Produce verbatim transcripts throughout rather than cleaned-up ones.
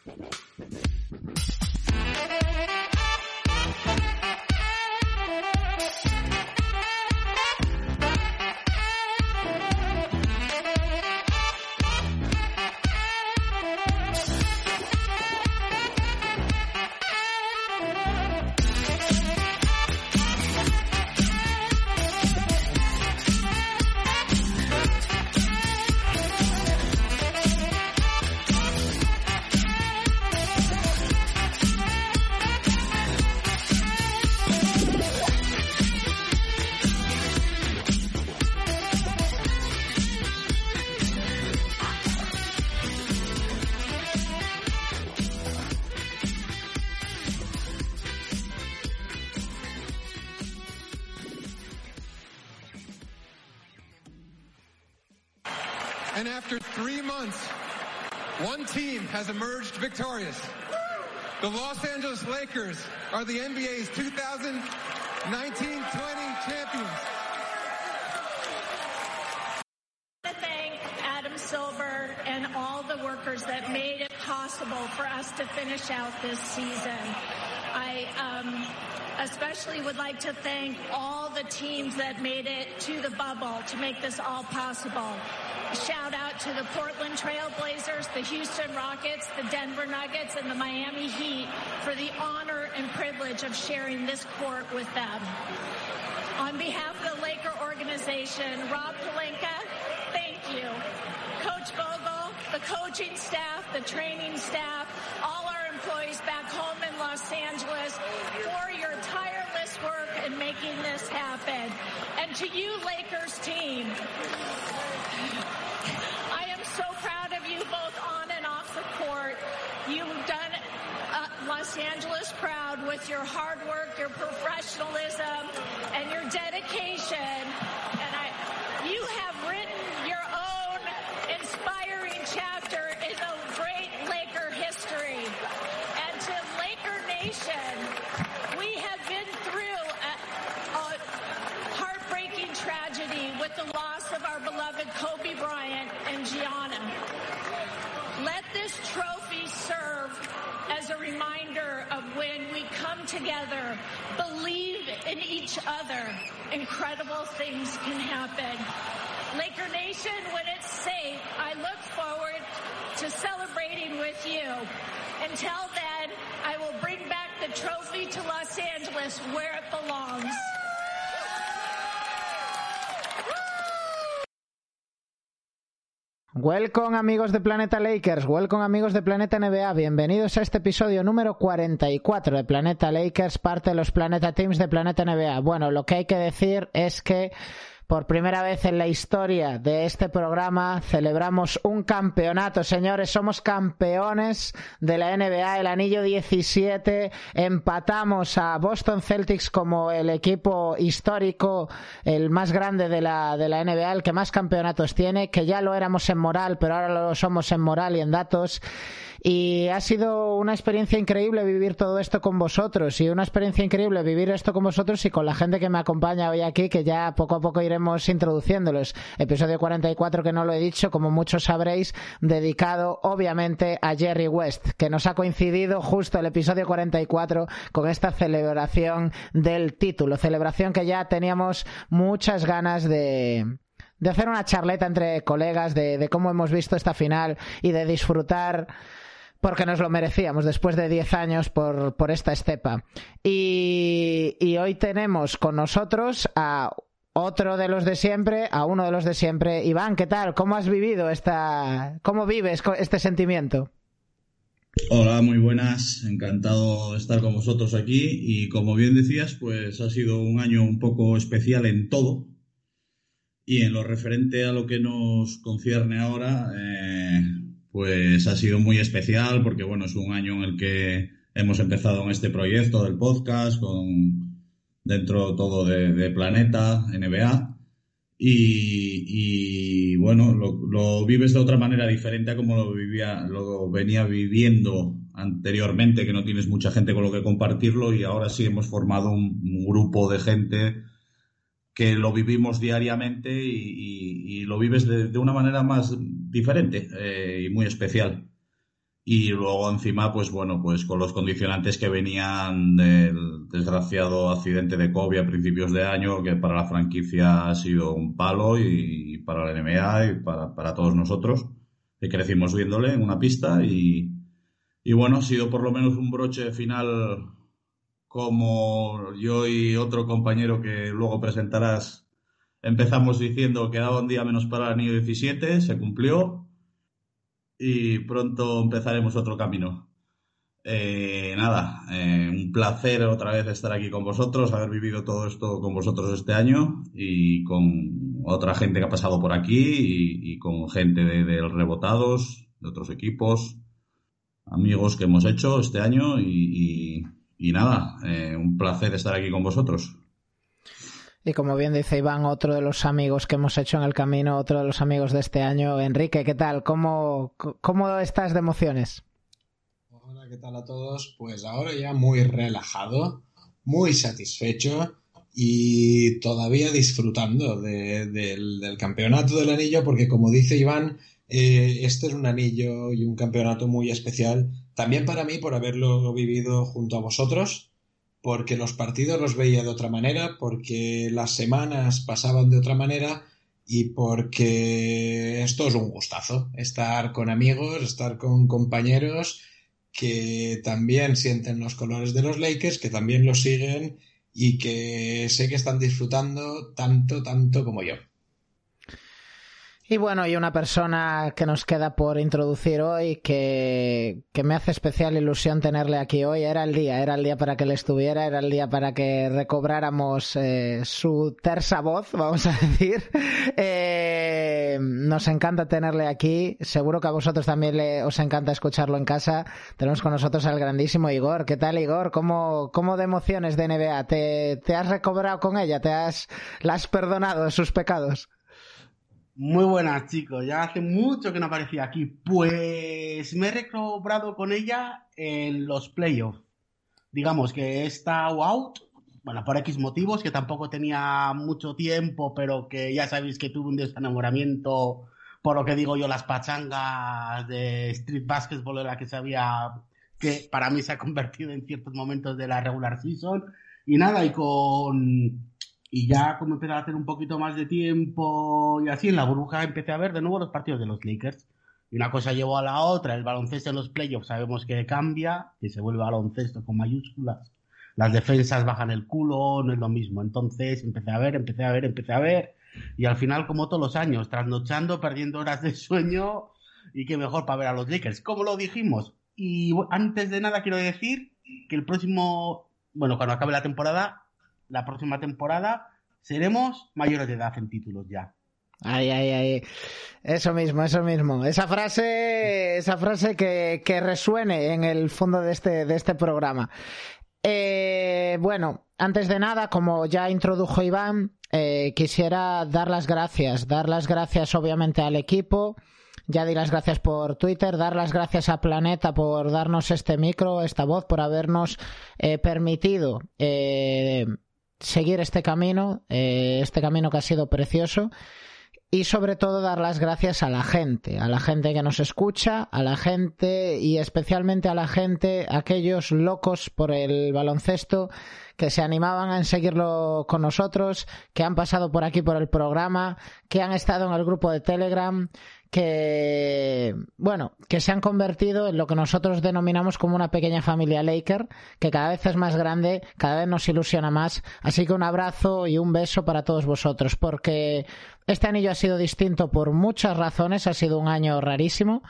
And after three months, one team has emerged victorious. The Los Angeles Lakers are the N B A's two thousand nineteen twenty champions. I want to thank Adam Silver and all the workers that made it possible for us to finish out this season. I um, especially would like to thank all the teams that made it to the bubble to make this all possible. Shout out to the Portland Trail Blazers, the Houston Rockets, the Denver Nuggets, and the Miami Heat for the honor and privilege of sharing this court with them. On behalf of the Laker organization, Rob Pelinka, thank you. Coach Vogel, the coaching staff, the training staff, all our employees back home in Los Angeles for your tireless work in making this happen. And to you, Lakers team, I am so proud of you both on and off the court. You've done uh, Los Angeles proud with your hard work, your professionalism, and your dedication. And I, you have written your own inspiring chapter in the great Laker history. And to Laker Nation, we have been through a, a heartbreaking tragedy with the loss of our beloved Kobe Bryant and Gianna. Let this trophy serve as a reminder of when we come together, believe in each other, incredible things can happen. Laker Nation, when it's safe, I look forward to celebrating with you. Until then, I will bring back the trophy to Los Angeles where it belongs. Welcome amigos de Planeta Lakers, welcome amigos de Planeta N B A, bienvenidos a este episodio número cuarenta y cuatro de Planeta Lakers, parte de los Planeta Teams de Planeta N B A. Bueno, lo que hay que decir es que por primera vez en la historia de este programa celebramos un campeonato, señores, somos campeones de la N B A, el anillo diecisiete, empatamos a Boston Celtics como el equipo histórico, el más grande de la, de la N B A, el que más campeonatos tiene, que ya lo éramos en moral, pero ahora lo somos en moral y en datos. Y ha sido una experiencia increíble vivir todo esto con vosotros, y una experiencia increíble vivir esto con vosotros y con la gente que me acompaña hoy aquí, que ya poco a poco iremos introduciéndolos. Episodio cuarenta y cuatro, que no lo he dicho, como muchos sabréis, dedicado obviamente a Jerry West, que nos ha coincidido justo el episodio cuarenta y cuatro con esta celebración del título, celebración que ya teníamos muchas ganas de... de hacer una charleta entre colegas de, de cómo hemos visto esta final y de disfrutar, porque nos lo merecíamos después de diez años por, por esta estepa. Y, y hoy tenemos con nosotros a otro de los de siempre, a uno de los de siempre. Iván, ¿qué tal? ¿Cómo has vivido esta, cómo vives este sentimiento? Hola, muy buenas, encantado de estar con vosotros aquí, y como bien decías, pues ha sido un año un poco especial en todo. Y en lo referente a lo que nos concierne ahora, eh, pues ha sido muy especial porque, bueno, es un año en el que hemos empezado en este proyecto del podcast, con dentro todo de, de Planeta, N B A, y, y bueno, lo, lo vives de otra manera diferente a como lo vivía, lo venía viviendo anteriormente, que no tienes mucha gente con lo que compartirlo, y ahora sí hemos formado un, un grupo de gente que lo vivimos diariamente y, y, y lo vives de, de una manera más diferente eh, y muy especial. Y luego encima, pues bueno, pues con los condicionantes que venían del desgraciado accidente de Kobe a principios de año, que para la franquicia ha sido un palo, y para la N B A y para, para todos nosotros, que crecimos viéndole en una pista, y, y bueno, ha sido por lo menos un broche final, como yo y otro compañero que luego presentarás empezamos diciendo que quedaba un día menos para el anillo diecisiete, se cumplió. Y pronto empezaremos otro camino. Eh, nada, eh, un placer otra vez estar aquí con vosotros, haber vivido todo esto con vosotros este año y con otra gente que ha pasado por aquí y, y con gente de, de Rebotados, de otros equipos, amigos que hemos hecho este año y, y, y nada, eh, un placer estar aquí con vosotros. Y como bien dice Iván, otro de los amigos que hemos hecho en el camino, otro de los amigos de este año. Enrique, ¿qué tal? ¿Cómo, cómo estás de emociones? Hola, ¿qué tal a todos? Pues ahora ya muy relajado, muy satisfecho y todavía disfrutando de, de, del, del campeonato del anillo, porque como dice Iván, eh, este es un anillo y un campeonato muy especial, también para mí por haberlo vivido junto a vosotros, porque los partidos los veía de otra manera, porque las semanas pasaban de otra manera y porque esto es un gustazo, estar con amigos, estar con compañeros que también sienten los colores de los Lakers, que también los siguen y que sé que están disfrutando tanto, tanto como yo. Y bueno, y una persona que nos queda por introducir hoy, que, que me hace especial ilusión tenerle aquí hoy. Era el día, era el día para que él estuviera, era el día para que recobráramos eh, su tersa voz, vamos a decir. Eh, nos encanta tenerle aquí, seguro que a vosotros también le, os encanta escucharlo en casa. Tenemos con nosotros al grandísimo Igor. ¿Qué tal, Igor? ¿Cómo, cómo de emociones de N B A? ¿Te, te has recobrado con ella? ¿Te has, la has perdonado de sus pecados? Muy buenas, chicos. Ya hace mucho que no aparecía aquí. Pues me he recobrado con ella en los playoffs. Digamos que he estado out, bueno, por X motivos, que tampoco tenía mucho tiempo, pero que ya sabéis que tuve un desenamoramiento, por lo que digo yo, las pachangas de street basketball, en la que sabía que para mí se ha convertido en ciertos momentos de la regular season. Y nada, y con... Y ya como empecé a hacer un poquito más de tiempo y así, en la burbuja empecé a ver de nuevo los partidos de los Lakers. Y una cosa llevó a la otra. El baloncesto en los playoffs sabemos que cambia, que se vuelve baloncesto con mayúsculas. Las defensas bajan el culo, no es lo mismo. Entonces empecé a ver, empecé a ver, empecé a ver. Y al final, como todos los años, trasnochando, perdiendo horas de sueño. Y qué mejor para ver a los Lakers. Como lo dijimos. Y antes de nada quiero decir que el próximo... Bueno, cuando acabe la temporada... La próxima temporada seremos mayores de edad en títulos ya. Ay, ay, ay. Eso mismo, eso mismo. Esa frase, esa frase que, que resuene en el fondo de este, de este programa. Eh, bueno, antes de nada, como ya introdujo Iván, eh, quisiera dar las gracias. Dar las gracias, obviamente, al equipo. Ya di las gracias por Twitter, dar las gracias a Planeta por darnos este micro, esta voz, por habernos eh, permitido eh, seguir este camino, eh, este camino que ha sido precioso, y sobre todo dar las gracias a la gente, a la gente que nos escucha, a la gente y especialmente a la gente, aquellos locos por el baloncesto que se animaban a seguirlo con nosotros, que han pasado por aquí por el programa, que han estado en el grupo de Telegram, que, bueno, que se han convertido en lo que nosotros denominamos como una pequeña familia Laker, que cada vez es más grande, cada vez nos ilusiona más. Así que un abrazo y un beso para todos vosotros, porque este anillo ha sido distinto por muchas razones, ha sido un año rarísimo,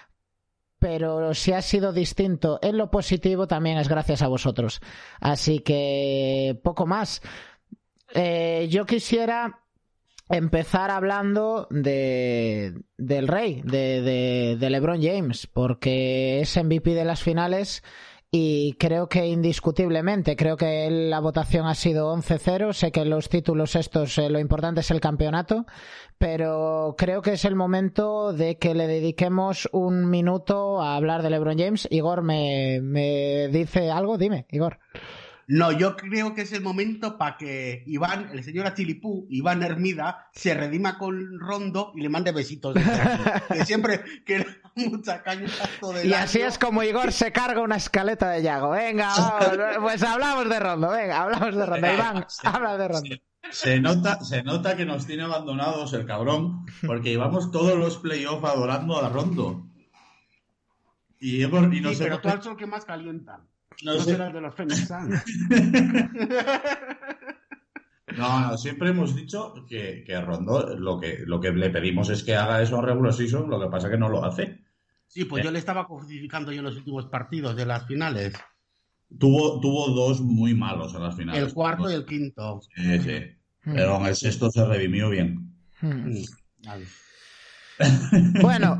pero si ha sido distinto en lo positivo también es gracias a vosotros. Así que poco más. Eh, yo quisiera empezar hablando de del rey, de, de, de LeBron James, porque es M V P de las finales y creo que indiscutiblemente, creo que la votación ha sido once cero, sé que los títulos estos, eh, lo importante es el campeonato, pero creo que es el momento de que le dediquemos un minuto a hablar de LeBron James. Igor me, me dice algo, dime, Igor. No, yo creo que es el momento para que Iván, el señor Achilipú, Iván Hermida, se redima con Rondo y le mande besitos desde aquí. Que siempre que le da mucha caña todo el Y año. así es como Igor se carga una escaleta de Yago. Venga, vamos, pues hablamos de Rondo, venga, hablamos de Rondo. Iván, habla de Rondo. Se nota, se nota que nos tiene abandonados el cabrón, porque llevamos todos los playoffs adorando a Rondo. Y, hemos, y nos Sí, pero hemos... tú al sol que más calientan. No, No sé... serás de los Phoenix Suns. No, no, siempre hemos dicho que, que Rondo lo que, lo que le pedimos es que haga eso en regular season, lo que pasa es que no lo hace. Sí, pues ¿Eh? yo le estaba codificando yo en los últimos partidos de las finales. Tuvo, tuvo dos muy malos en las finales. El cuarto y el quinto. Sí, sí. Pero en el sexto se redimió bien. Hmm. Vale. Bueno,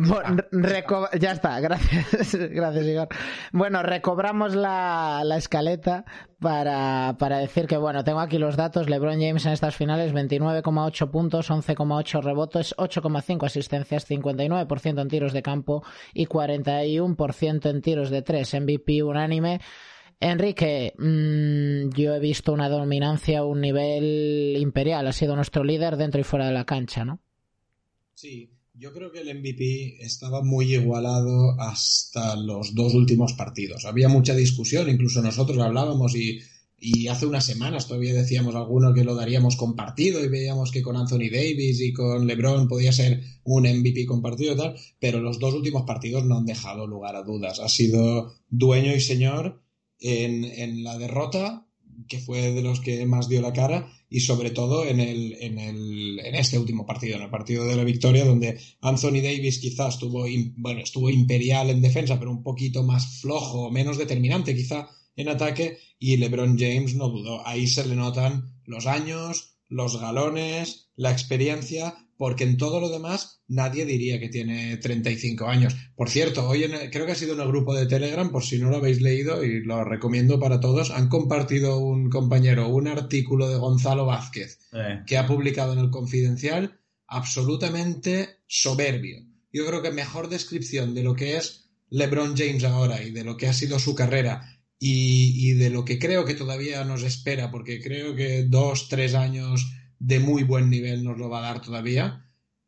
reco- ya está, gracias, gracias Igor. Bueno, recobramos la, la escaleta para, para decir que, bueno, tengo aquí los datos. LeBron James en estas finales, veintinueve coma ocho puntos, once coma ocho rebotes, ocho coma cinco asistencias, cincuenta y nueve por ciento en tiros de campo y cuarenta y uno por ciento en tiros de tres, M V P unánime. Enrique, mmm, yo he visto una dominancia a un nivel imperial, ha sido nuestro líder dentro y fuera de la cancha, ¿no? Sí, yo creo que el M V P estaba muy igualado hasta los dos últimos partidos. Había mucha discusión, incluso nosotros hablábamos y, y hace unas semanas todavía decíamos alguno que lo daríamos compartido y veíamos que con Anthony Davis y con LeBron podía ser un M V P compartido y tal, pero los dos últimos partidos no han dejado lugar a dudas. Ha sido dueño y señor en, en la derrota, que fue de los que más dio la cara, y sobre todo en el, en el en este último partido, en el partido de la victoria, donde Anthony Davis quizás estuvo, bueno, estuvo imperial en defensa, pero un poquito más flojo, menos determinante quizá en ataque, y LeBron James no dudó. Ahí se le notan los años, los galones, la experiencia, porque en todo lo demás nadie diría que tiene treinta y cinco años. Por cierto, hoy en el, creo que ha sido en el grupo de Telegram, por si no lo habéis leído, y lo recomiendo para todos, han compartido un compañero un artículo de Gonzalo Vázquez eh. que ha publicado en el Confidencial, absolutamente soberbio. Yo creo que mejor descripción de lo que es LeBron James ahora y de lo que ha sido su carrera y, y de lo que creo que todavía nos espera, porque creo que dos, tres años de muy buen nivel nos lo va a dar todavía.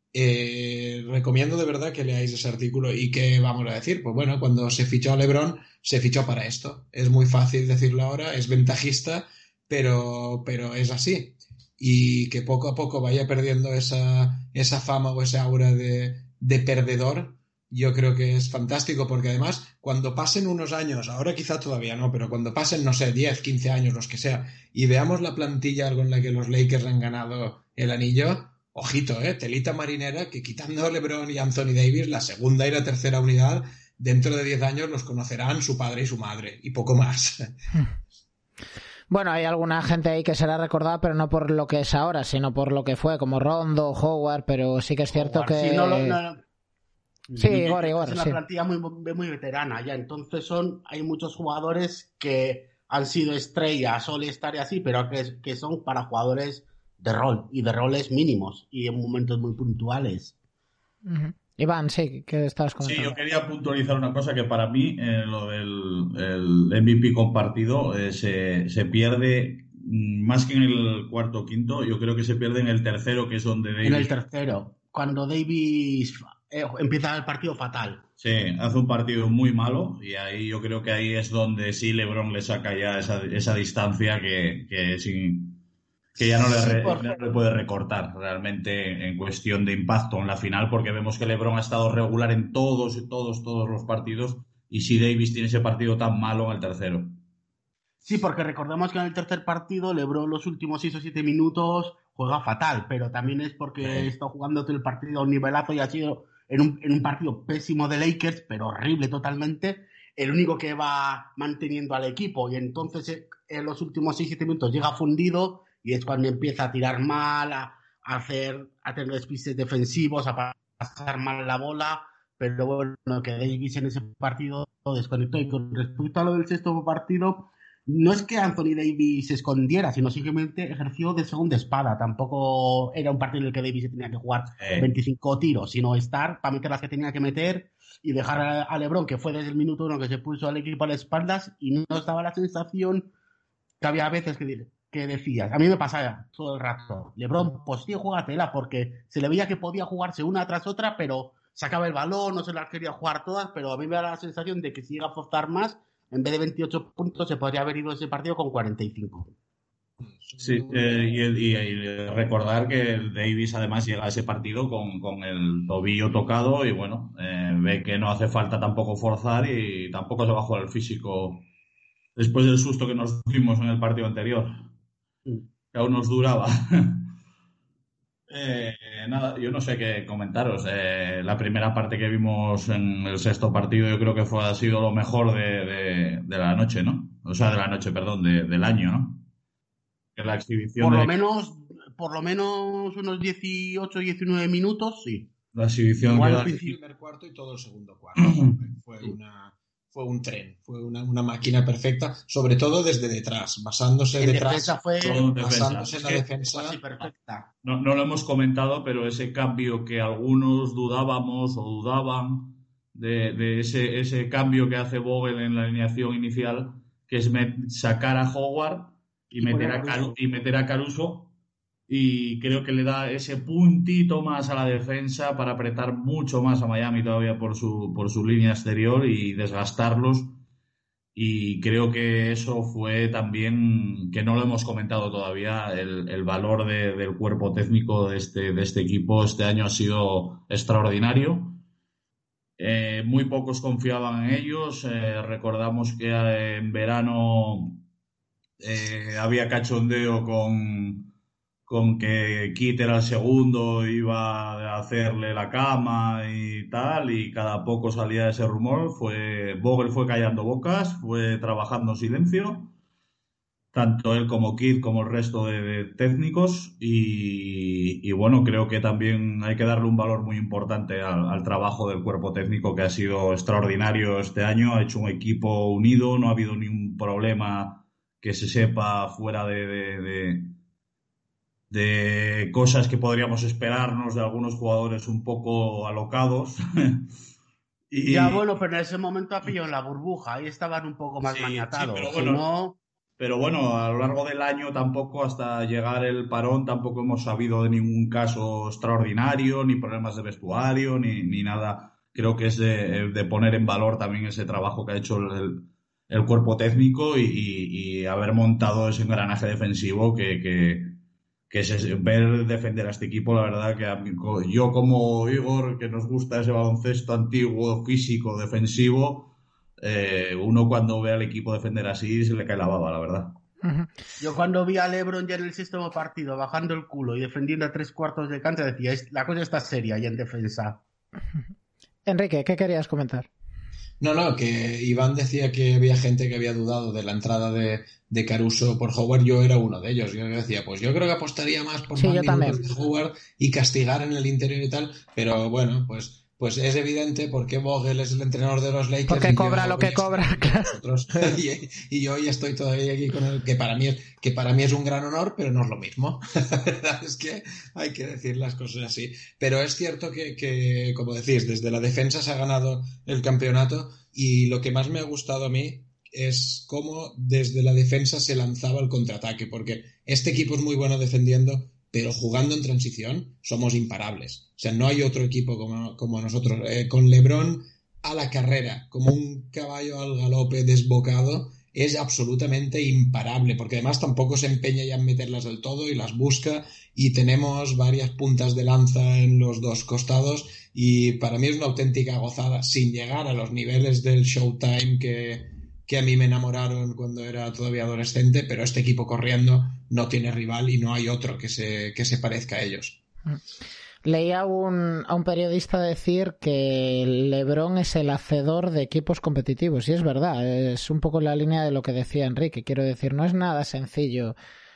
Eh, recomiendo de verdad que leáis ese artículo. ¿Y qué vamos a decir? Pues bueno, cuando se fichó a LeBron, se fichó para esto. Es muy fácil decirlo ahora, es ventajista, pero, pero es así. Y que poco a poco vaya perdiendo esa, esa fama o esa aura de, de perdedor, yo creo que es fantástico, porque además cuando pasen unos años, ahora quizá todavía no, pero cuando pasen, no sé, diez, quince años, los que sea, y veamos la plantilla con la que los Lakers han ganado el anillo, ojito, eh, telita marinera, que quitando a LeBron y Anthony Davis, la segunda y la tercera unidad, dentro de diez años los conocerán su padre y su madre, y poco más. Bueno, hay alguna gente ahí que será recordada, pero no por lo que es ahora, sino por lo que fue, como Rondo, Howard, pero sí que es cierto Howard, que... Sí, no, no, no. Sí, Igor, Igor. Es una sí. plantilla muy, muy veterana ya, entonces son hay muchos jugadores que han sido estrellas, all-star y así, pero que, que son para jugadores de rol y de roles mínimos y en momentos muy puntuales. Uh-huh. Iván, sí, ¿qué estabas comentando? Sí, yo quería puntualizar una cosa que para mí, eh, lo del el M V P compartido, eh, se, se pierde más que en el cuarto o quinto, yo creo que se pierde en el tercero, que es donde Davis... En el tercero, cuando Davis... Eh, empieza el partido fatal. Sí, hace un partido muy malo y ahí yo creo que ahí es donde sí LeBron le saca ya esa, esa distancia que, que, sin, que ya no le, re, no le puede recortar realmente en cuestión de impacto en la final, porque vemos que LeBron ha estado regular en todos, todos, todos los partidos, y si Davis tiene ese partido tan malo en el tercero. Sí, porque recordemos que en el tercer partido LeBron los últimos seis o siete minutos juega fatal, pero también es porque sí. está jugando todo el partido a un nivelazo y ha sido... En un, en un partido pésimo de Lakers, pero horrible totalmente, el único que va manteniendo al equipo, y entonces en los últimos seis siete minutos llega fundido y es cuando empieza a tirar mal, a, a hacer a tener despistes defensivos, a pasar mal la bola, pero bueno, que Davis en ese partido desconectó. Y con respecto a lo del sexto partido, no es que Anthony Davis se escondiera, sino simplemente ejerció de segunda espada. Tampoco era un partido en el que Davis se tenía que jugar eh. veinticinco tiros, sino estar para meter las que tenía que meter y dejar a, a LeBron, que fue desde el minuto uno que se puso al equipo a las espaldas, y no estaba la sensación que había veces que, que decías, a mí me pasaba todo el rato, LeBron, pues tío, júgatela, porque se le veía que podía jugarse una tras otra, pero sacaba el balón, no se las quería jugar todas, pero a mí me da la sensación de que si llega a forzar más, en vez de veintiocho puntos, se podría haber ido ese partido con cuarenta y cinco. Sí, eh, y, y, y recordar que Davis además llega a ese partido con, con el tobillo tocado y bueno, eh, ve que no hace falta tampoco forzar y tampoco se va a jugar el físico después del susto que nos dimos en el partido anterior, que aún nos duraba. eh, nada, yo no sé qué comentaros. Eh, la primera parte que vimos en el sexto partido yo creo que fue ha sido lo mejor de, de, de la noche, ¿no? O sea, de la noche, perdón, de, del año, ¿no? Que la exhibición por lo de... menos por lo menos unos dieciocho diecinueve minutos, sí. La exhibición Igual que... el primer cuarto y todo el segundo cuarto. Fue una... Fue un tren, fue una, una máquina perfecta, sobre todo desde detrás, basándose en detrás, defensa fue basándose en la defensa. Casi perfecta. No, no lo hemos comentado, pero ese cambio que algunos dudábamos o dudaban de, de ese, ese cambio que hace Vogel en la alineación inicial, que es met, sacar a Howard y, y, meter a Caruso. y meter a Caruso. Y creo que le da ese puntito más a la defensa para apretar mucho más a Miami todavía por su, por su línea exterior y desgastarlos. Y creo que eso fue también, que no lo hemos comentado todavía, el, el valor de, del cuerpo técnico de este, de este equipo este año ha sido extraordinario. Eh, muy pocos confiaban en ellos. Eh, recordamos que eh, en verano eh, había cachondeo con... con que Kit era el segundo, iba a hacerle la cama y tal, y cada poco salía ese rumor. Fue Vogel fue callando bocas, fue trabajando en silencio, tanto él como Kit como el resto de, de técnicos, y, y bueno, creo que también hay que darle un valor muy importante al, al trabajo del cuerpo técnico, que ha sido extraordinario este año. Ha hecho un equipo unido, no ha habido ni un problema que se sepa fuera de... de, de de cosas que podríamos esperarnos de algunos jugadores un poco alocados. y... Ya, bueno, pero en ese momento ha pillado en la burbuja, ahí estaban un poco más sí, maniatados. Sí, pero, bueno, si no... pero bueno, a lo largo del año tampoco, hasta llegar el parón, tampoco hemos sabido de ningún caso extraordinario, ni problemas de vestuario, ni, ni nada. Creo que es de, de poner en valor también ese trabajo que ha hecho el, el cuerpo técnico y, y, y haber montado ese engranaje defensivo que... que que es ver defender a este equipo. La verdad que a mí, yo como Igor, que nos gusta ese baloncesto antiguo, físico, defensivo, eh, uno cuando ve al equipo defender así se le cae la baba, la verdad. Uh-huh. Yo cuando vi a LeBron ya en el sexto partido bajando el culo y defendiendo a tres cuartos de cancha decía, la cosa está seria ya en defensa. Enrique, ¿qué querías comentar? No, no, que Iván decía que había gente que había dudado de la entrada de, de Caruso por Howard. Yo era uno de ellos. Yo decía, pues yo creo que apostaría más por sí, más minutos también. de Howard y castigar en el interior y tal. Pero bueno, pues pues es evidente porque Vogel es el entrenador de los Lakers. Porque cobra lo que cobra, claro. y, y yo hoy estoy todavía aquí con el que para mí es que para mí es un gran honor, pero no es lo mismo. La verdad es que hay que decir las cosas así. Pero es cierto que, que, como decís, desde la defensa se ha ganado el campeonato y lo que más me ha gustado a mí es cómo desde la defensa se lanzaba el contraataque, porque este equipo es muy bueno defendiendo, pero jugando en transición somos imparables. O sea, no hay otro equipo como, como nosotros. Eh, con LeBron a la carrera, como un caballo al galope desbocado, es absolutamente imparable, porque además tampoco se empeña ya en meterlas del todo y las busca, y tenemos varias puntas de lanza en los dos costados, y para mí es una auténtica gozada, sin llegar a los niveles del Showtime que... que a mí me enamoraron cuando era todavía adolescente, pero este equipo corriendo no tiene rival y no hay otro que se, que se parezca a ellos. Leía a un, a un periodista decir que LeBron es el hacedor de equipos competitivos, y es verdad, es un poco la línea de lo que decía Enrique. Quiero decir, no es nada sencillo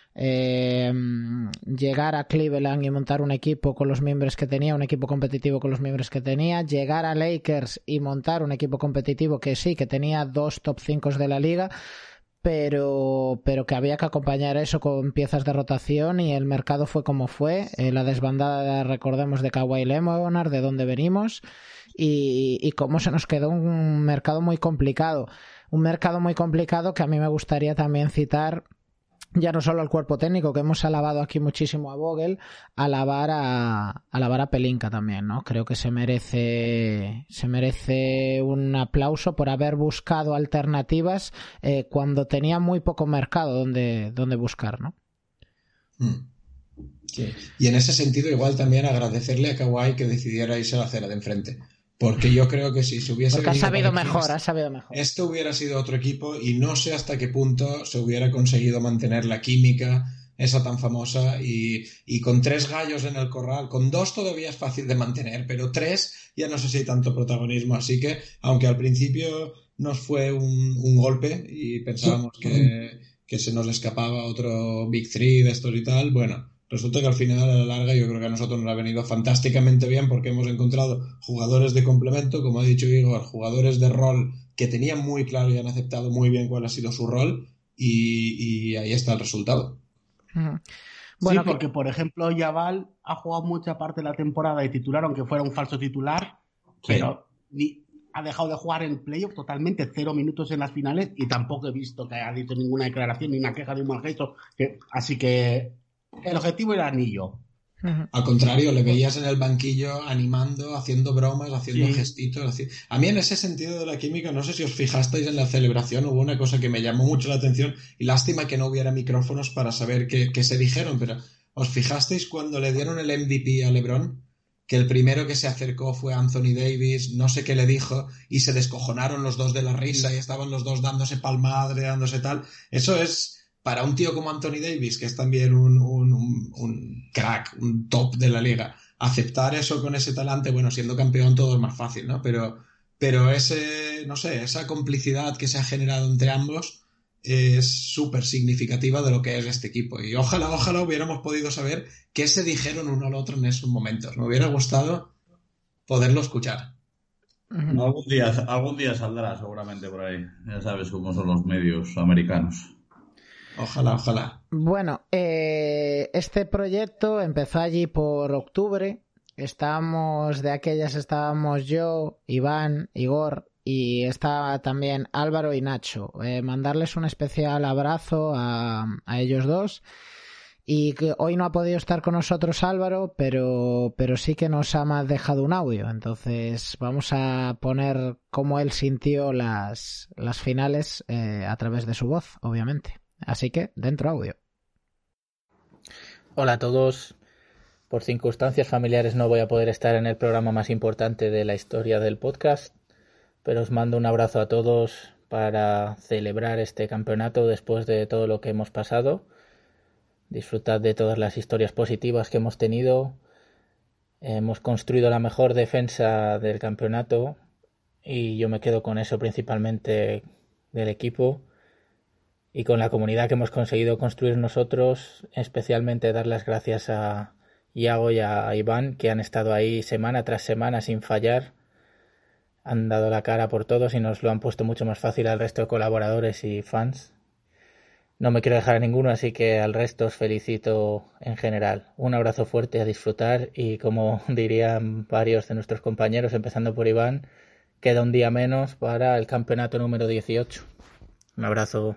Eh, llegar a Cleveland y montar un equipo con los miembros que tenía, un equipo competitivo con los miembros que tenía, llegar a Lakers y montar un equipo competitivo que sí, que tenía dos top cinco de la liga, pero pero que había que acompañar eso con piezas de rotación, y el mercado fue como fue. Eh, la desbandada, recordemos, de Kawhi Leonard, de dónde venimos, y, y cómo se nos quedó un mercado muy complicado, un mercado muy complicado que a mí me gustaría también citar ya no solo al cuerpo técnico, que hemos alabado aquí muchísimo a Vogel, alabar a, alabar a Pelinka también, ¿no? Creo que se merece, se merece un aplauso por haber buscado alternativas eh, cuando tenía muy poco mercado donde, donde buscar, ¿no? Sí. Y en ese sentido, igual también agradecerle a Kawhi que decidiera irse a la acera de enfrente. Porque yo creo que si se hubiese... Porque ha sabido mejor, esto, ha sabido mejor. Esto hubiera sido otro equipo y no sé hasta qué punto se hubiera conseguido mantener la química, esa tan famosa, y, y con tres gallos en el corral, con dos todavía es fácil de mantener, pero tres ya no sé si hay tanto protagonismo. Así que, aunque al principio nos fue un, un golpe y pensábamos que, que se nos escapaba otro Big Three de estos y tal, bueno... Resulta que al final, a la larga, yo creo que a nosotros nos ha venido fantásticamente bien porque hemos encontrado jugadores de complemento, como ha dicho Igor, jugadores de rol que tenían muy claro y han aceptado muy bien cuál ha sido su rol y, y ahí está el resultado. Uh-huh. Bueno, sí, porque por ejemplo Jabal ha jugado mucha parte de la temporada de titular, aunque fuera un falso titular, sí. pero ni, ha dejado de jugar en playoff totalmente, cero minutos en las finales y tampoco he visto que haya dicho ninguna declaración ni una queja de un mal gesto, que, así que el objetivo era anillo. Al contrario, le veías en el banquillo animando, haciendo bromas, haciendo sí. gestitos. Así. A mí en ese sentido de la química, no sé si os fijasteis en la celebración, hubo una cosa que me llamó mucho la atención y lástima que no hubiera micrófonos para saber qué, qué se dijeron, pero ¿os fijasteis cuando le dieron el M V P a LeBron? Que el primero que se acercó fue Anthony Davis, no sé qué le dijo, y se descojonaron los dos de la risa y estaban los dos dándose palmadre, dándose tal. Eso es... Para un tío como Anthony Davis, que es también un, un, un, un crack, un top de la liga, aceptar eso con ese talante, bueno, siendo campeón todo es más fácil, ¿no? Pero, pero ese, no sé, esa complicidad que se ha generado entre ambos es súper significativa de lo que es este equipo. Y ojalá, ojalá hubiéramos podido saber qué se dijeron uno al otro en esos momentos. Me hubiera gustado poderlo escuchar. Algún día, algún día saldrá seguramente por ahí. Ya sabes cómo son los medios americanos. Ojalá, ojalá. Bueno, eh, este proyecto empezó allí por octubre. Estábamos, de aquellas estábamos yo, Iván, Igor y estaba también Álvaro y Nacho. Eh, mandarles un especial abrazo a, a ellos dos. Y que hoy no ha podido estar con nosotros Álvaro, pero, pero sí que nos ha dejado un audio. Entonces vamos a poner cómo él sintió las, las finales eh, a través de su voz, obviamente. Así que, dentro audio. Hola a todos. Por circunstancias familiares no voy a poder estar en el programa más importante de la historia del podcast, pero os mando un abrazo a todos para celebrar este campeonato después de todo lo que hemos pasado. Disfrutad de todas las historias positivas que hemos tenido. Hemos construido la mejor defensa del campeonato y yo me quedo con eso principalmente del equipo. Y con la comunidad que hemos conseguido construir nosotros, especialmente dar las gracias a Iago y a Iván, que han estado ahí semana tras semana sin fallar, han dado la cara por todos y nos lo han puesto mucho más fácil al resto de colaboradores y fans. No me quiero dejar a ninguno, así que al resto os felicito en general. Un abrazo fuerte, a disfrutar y, como dirían varios de nuestros compañeros, empezando por Iván, queda un día menos para el campeonato número dieciocho. Un abrazo.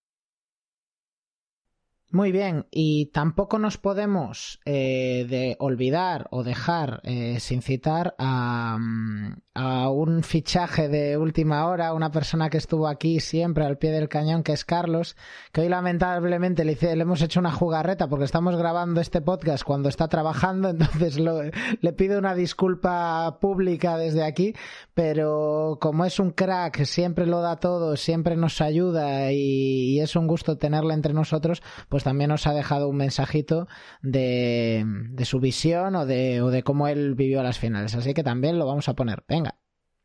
Muy bien, y tampoco nos podemos eh, de olvidar o dejar eh, sin citar a, a un fichaje de última hora, una persona que estuvo aquí siempre al pie del cañón, que es Carlos, que hoy lamentablemente le, hice, le hemos hecho una jugarreta porque estamos grabando este podcast cuando está trabajando, entonces lo, le pido una disculpa pública desde aquí, pero como es un crack, siempre lo da todo, siempre nos ayuda y, y es un gusto tenerle entre nosotros, pues también nos ha dejado un mensajito de, de su visión o de, o de cómo él vivió las finales. Así que también lo vamos a poner. Venga.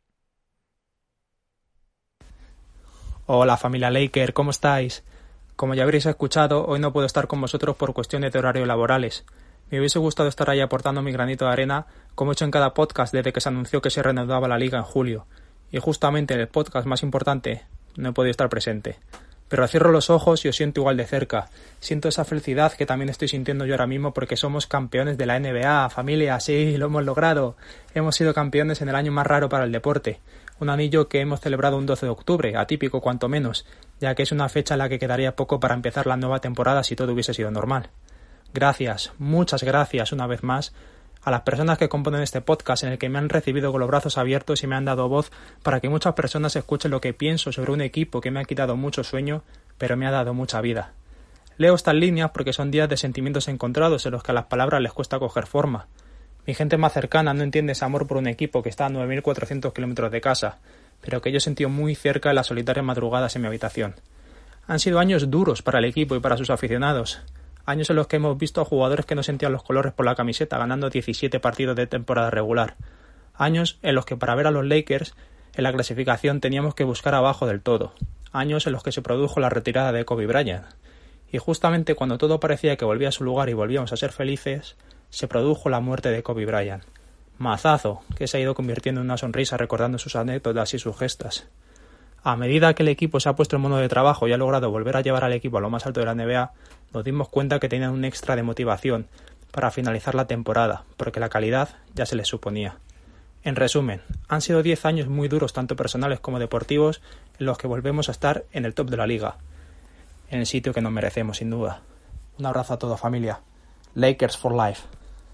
Hola familia Laker, ¿cómo estáis? Como ya habréis escuchado, hoy no puedo estar con vosotros por cuestiones de horario laborales. Me hubiese gustado estar ahí aportando mi granito de arena, como he hecho en cada podcast desde que se anunció que se reanudaba la liga en julio. Y justamente en el podcast más importante no he podido estar presente. Pero cierro los ojos y os siento igual de cerca. Siento esa felicidad que también estoy sintiendo yo ahora mismo porque somos campeones de la N B A, familia, sí, lo hemos logrado. Hemos sido campeones en el año más raro para el deporte. Un anillo que hemos celebrado un doce de octubre, atípico cuanto menos, ya que es una fecha en la que quedaría poco para empezar la nueva temporada si todo hubiese sido normal. Gracias, muchas gracias una vez más a las personas que componen este podcast, en el que me han recibido con los brazos abiertos y me han dado voz para que muchas personas escuchen lo que pienso sobre un equipo que me ha quitado mucho sueño, pero me ha dado mucha vida. Leo estas líneas porque son días de sentimientos encontrados en los que a las palabras les cuesta coger forma. Mi gente más cercana no entiende ese amor por un equipo que está a nueve mil cuatrocientos kilómetros de casa, pero que yo he sentido muy cerca en las solitarias madrugadas en mi habitación. Han sido años duros para el equipo y para sus aficionados. Años en los que hemos visto a jugadores que no sentían los colores por la camiseta ganando diecisiete partidos de temporada regular. Años en los que para ver a los Lakers en la clasificación teníamos que buscar abajo del todo. Años en los que se produjo la retirada de Kobe Bryant. Y justamente cuando todo parecía que volvía a su lugar y volvíamos a ser felices, se produjo la muerte de Kobe Bryant. Mazazo, que se ha ido convirtiendo en una sonrisa recordando sus anécdotas y sus gestas. A medida que el equipo se ha puesto en modo de trabajo y ha logrado volver a llevar al equipo a lo más alto de la N B A, nos dimos cuenta que tenían un extra de motivación para finalizar la temporada, porque la calidad ya se les suponía. En resumen, han sido diez años muy duros tanto personales como deportivos en los que volvemos a estar en el top de la liga, en el sitio que nos merecemos sin duda. Un abrazo a toda familia. Lakers for life.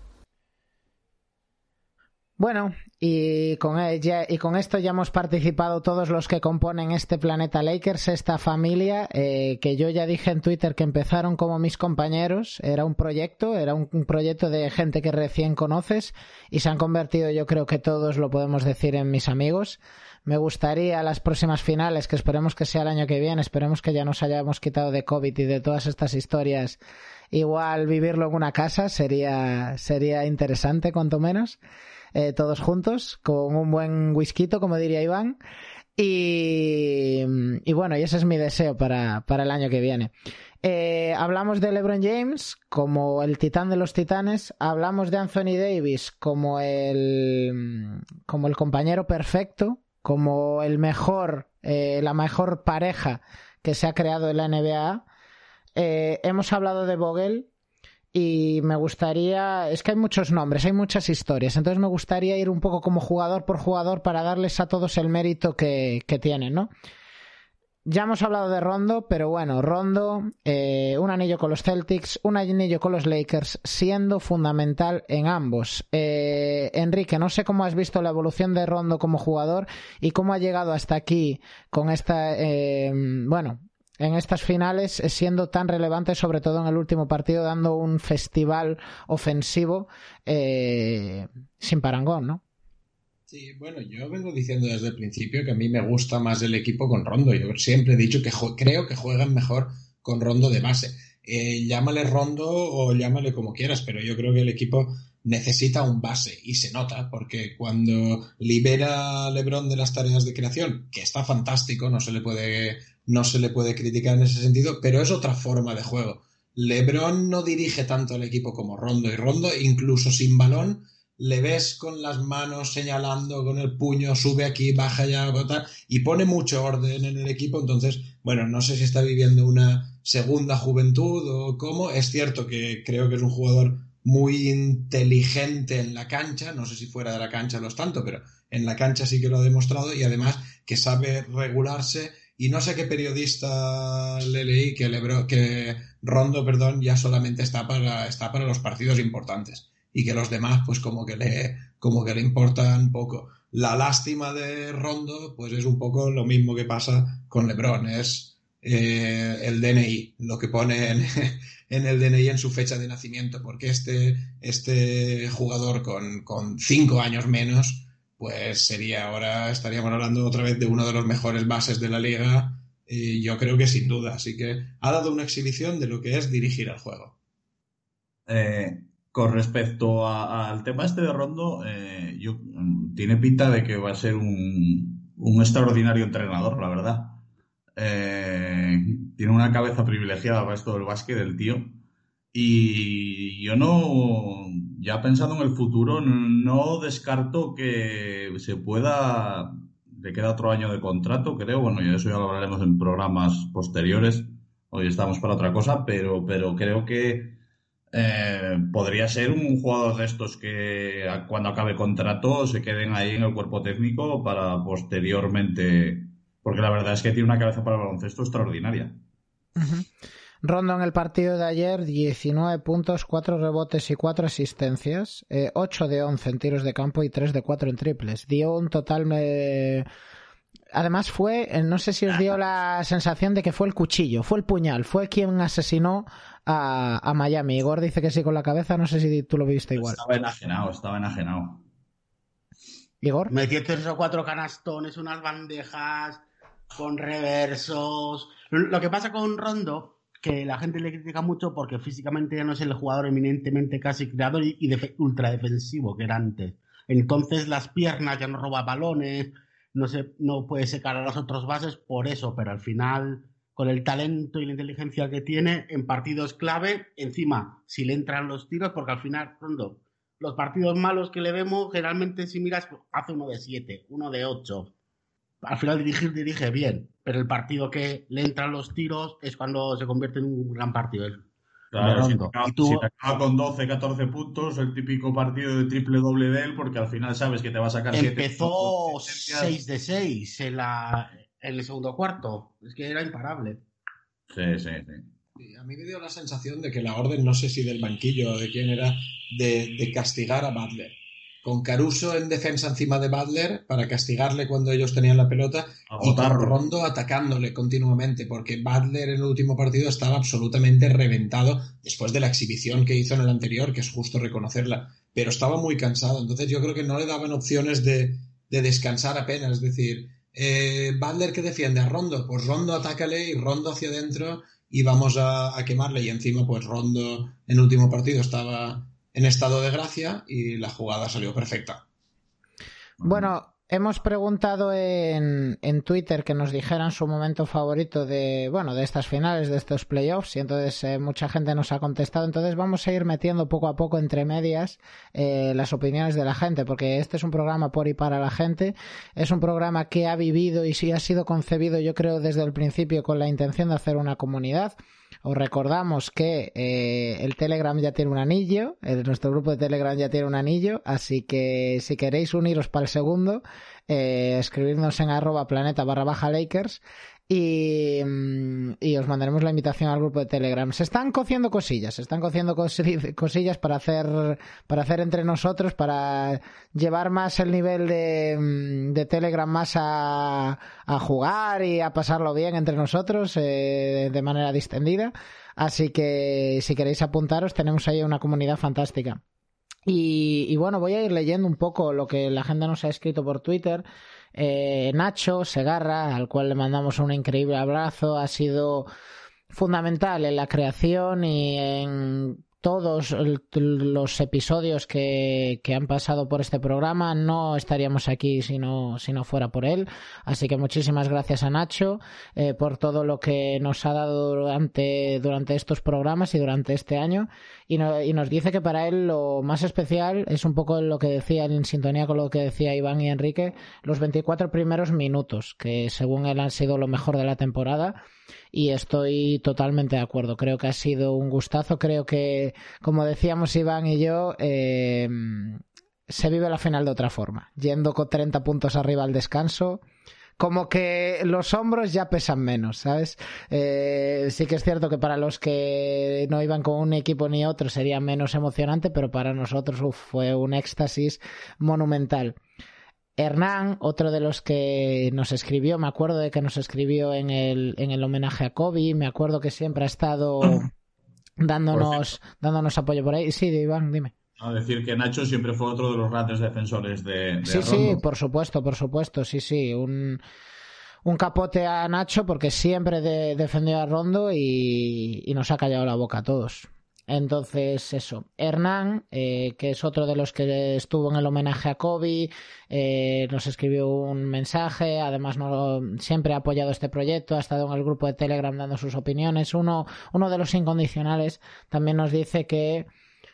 Bueno, y con, ella, y con esto ya hemos participado todos los que componen este planeta Lakers, esta familia, eh, que yo ya dije en Twitter que empezaron como mis compañeros. Era un proyecto, era un, un proyecto de gente que recién conoces y se han convertido, yo creo que todos lo podemos decir, en mis amigos. Me gustaría las próximas finales, que esperemos que sea el año que viene, esperemos que ya nos hayamos quitado de COVID y de todas estas historias, igual vivirlo en una casa sería, sería interesante cuanto menos. Eh, todos juntos, con un buen whisky, como diría Iván. Y, y bueno, y ese es mi deseo para, para el año que viene. Eh, hablamos de LeBron James como el titán de los titanes. Hablamos de Anthony Davis como el, como el compañero perfecto, como el mejor, eh, la mejor pareja que se ha creado en la N B A. Eh, hemos hablado de Vogel. Y me gustaría, es que hay muchos nombres, hay muchas historias, entonces me gustaría ir un poco como jugador por jugador para darles a todos el mérito que, que tienen, ¿no? Ya hemos hablado de Rondo, pero bueno, Rondo, eh, un anillo con los Celtics, un anillo con los Lakers, siendo fundamental en ambos. Eh, Enrique, no sé cómo has visto la evolución de Rondo como jugador y cómo ha llegado hasta aquí con esta, eh, bueno... en estas finales, siendo tan relevante, sobre todo en el último partido, dando un festival ofensivo eh, sin parangón, ¿no? Sí, bueno, yo vengo diciendo desde el principio que a mí me gusta más el equipo con Rondo. Yo siempre he dicho que creo que juegan mejor con Rondo de base. Eh, llámale Rondo o llámale como quieras, pero yo creo que el equipo necesita un base y se nota porque cuando libera a LeBron de las tareas de creación, que está fantástico, no se le puede... no se le puede criticar en ese sentido, pero es otra forma de juego. LeBron no dirige tanto al equipo como Rondo, y Rondo, incluso sin balón, le ves con las manos señalando, con el puño, sube aquí, baja allá, y pone mucho orden en el equipo. Entonces, bueno, no sé si está viviendo una segunda juventud o cómo. Es cierto que creo que es un jugador muy inteligente en la cancha, no sé si fuera de la cancha lo es tanto, pero en la cancha sí que lo ha demostrado, y además que sabe regularse. Y no sé qué periodista le leí que, Lebron, que Rondo, perdón, ya solamente está para, está para los partidos importantes y que los demás pues como que le, como que le importan poco. La lástima de Rondo pues es un poco lo mismo que pasa con LeBron, es eh, el D N I, lo que pone en, en el D N I en su fecha de nacimiento, porque este, este jugador con, con cinco años menos pues sería ahora, estaríamos hablando otra vez de uno de los mejores bases de la liga, y yo creo que sin duda. Así que ha dado una exhibición de lo que es dirigir el juego. Eh, con respecto a, al tema este de Rondo, eh, yo, tiene pinta de que va a ser un, un extraordinario entrenador, la verdad. Eh, tiene una cabeza privilegiada para esto del básquet, el tío. Y yo no, ya pensando en el futuro, no descarto que se pueda, le queda otro año de contrato, creo, bueno, y de eso ya lo hablaremos en programas posteriores, hoy estamos para otra cosa, pero, pero creo que eh, podría ser un jugador de estos que cuando acabe contrato se queden ahí en el cuerpo técnico para posteriormente, porque la verdad es que tiene una cabeza para el baloncesto extraordinaria. Uh-huh. Rondo en el partido de ayer, diecinueve puntos, cuatro rebotes y cuatro asistencias, eh, ocho de once en tiros de campo y tres de cuatro en triples. Dio un total... Eh... Además fue, no sé si os dio la sensación de que fue el cuchillo, fue el puñal, fue quien asesinó a, a Miami. Igor dice que sí con la cabeza, no sé si tú lo viste igual. Estaba enajenado, estaba enajenado. Igor. Metió tres o cuatro canastones, unas bandejas con reversos. Lo que pasa con Rondo, que la gente le critica mucho porque físicamente ya no es el jugador eminentemente casi creador y, y def- ultra defensivo que era antes. Entonces las piernas ya no roba balones, no se, no puede secar a los otros bases por eso, pero al final, con el talento y la inteligencia que tiene, en partidos clave, encima, si le entran los tiros, porque al final, Rondo, los partidos malos que le vemos, generalmente si miras, hace uno de siete, uno de ocho. Al final dirigir dirige bien, pero el partido que le entran los tiros es cuando se convierte en un gran partido. Claro, si te, acaba, tuvo... si te acaba con doce, catorce puntos, el típico partido de triple doble de él, porque al final sabes que te va a sacar siete. Empezó seis de seis en, la, en el segundo cuarto, es que era imparable. Sí, sí, sí. A mí me dio la sensación de que la orden, no sé si del banquillo o de quién era, de, de castigar a Butler. Con Caruso en defensa encima de Butler para castigarle cuando ellos tenían la pelota y con Rondo atacándole continuamente, porque Butler en el último partido estaba absolutamente reventado después de la exhibición que hizo en el anterior, que es justo reconocerla, pero estaba muy cansado. Entonces yo creo que no le daban opciones de, de descansar apenas. Es decir, eh, Butler que defiende a Rondo, pues Rondo atácale y Rondo hacia adentro y vamos a, a quemarle. Y encima pues Rondo en el último partido estaba en estado de gracia y la jugada salió perfecta. Bueno, hemos preguntado en, en Twitter que nos dijeran su momento favorito de, bueno, de estas finales, de estos playoffs, y entonces eh, mucha gente nos ha contestado. Entonces vamos a ir metiendo poco a poco entre medias eh, las opiniones de la gente, porque este es un programa por y para la gente, es un programa que ha vivido y sí ha sido concebido, yo creo, desde el principio con la intención de hacer una comunidad. Os recordamos que eh, el Telegram ya tiene un anillo, el, nuestro grupo de Telegram ya tiene un anillo, así que si queréis uniros para el segundo, eh, escribirnos en arroba planeta barra baja Lakers y, y os mandaremos la invitación al grupo de Telegram. Se están cociendo cosillas, se están cociendo cosillas para hacer, para hacer entre nosotros, para llevar más el nivel de, de Telegram más a, a jugar y a pasarlo bien entre nosotros eh, de manera distendida. Así que si queréis apuntaros, tenemos ahí una comunidad fantástica. Y, y bueno, voy a ir leyendo un poco lo que la gente nos ha escrito por Twitter. Eh, Nacho Segarra, al cual le mandamos un increíble abrazo, ha sido fundamental en la creación y en todos los episodios que, que han pasado por este programa. No estaríamos aquí si no, si no fuera por él, así que muchísimas gracias a Nacho eh, por todo lo que nos ha dado durante, durante estos programas y durante este año, y, no, y nos dice que para él lo más especial es un poco lo que decía, en sintonía con lo que decía Iván y Enrique, los veinticuatro primeros minutos, que según él han sido lo mejor de la temporada. Y estoy totalmente de acuerdo, creo que ha sido un gustazo, creo que, como decíamos Iván y yo, eh, se vive la final de otra forma, yendo con treinta puntos arriba al descanso, como que los hombros ya pesan menos, ¿sabes? Eh, sí que es cierto que para los que no iban con un equipo ni otro sería menos emocionante, pero para nosotros uf, fue un éxtasis monumental. Hernán, otro de los que nos escribió, me acuerdo de que nos escribió en el, en el homenaje a Kobe, me acuerdo que siempre ha estado dándonos, dándonos apoyo por ahí. Sí, Iván, dime. A decir que Nacho siempre fue otro de los grandes defensores de, de Sí, Rondo. Sí, por supuesto, por supuesto, sí, sí, un, un capote a Nacho porque siempre de, defendió a Rondo y, y nos ha callado la boca a todos. Entonces, eso. Hernán, eh, que es otro de los que estuvo en el homenaje a Kobe, eh, nos escribió un mensaje. Además, no, siempre ha apoyado este proyecto, ha estado en el grupo de Telegram dando sus opiniones. Uno, uno de los incondicionales también nos dice que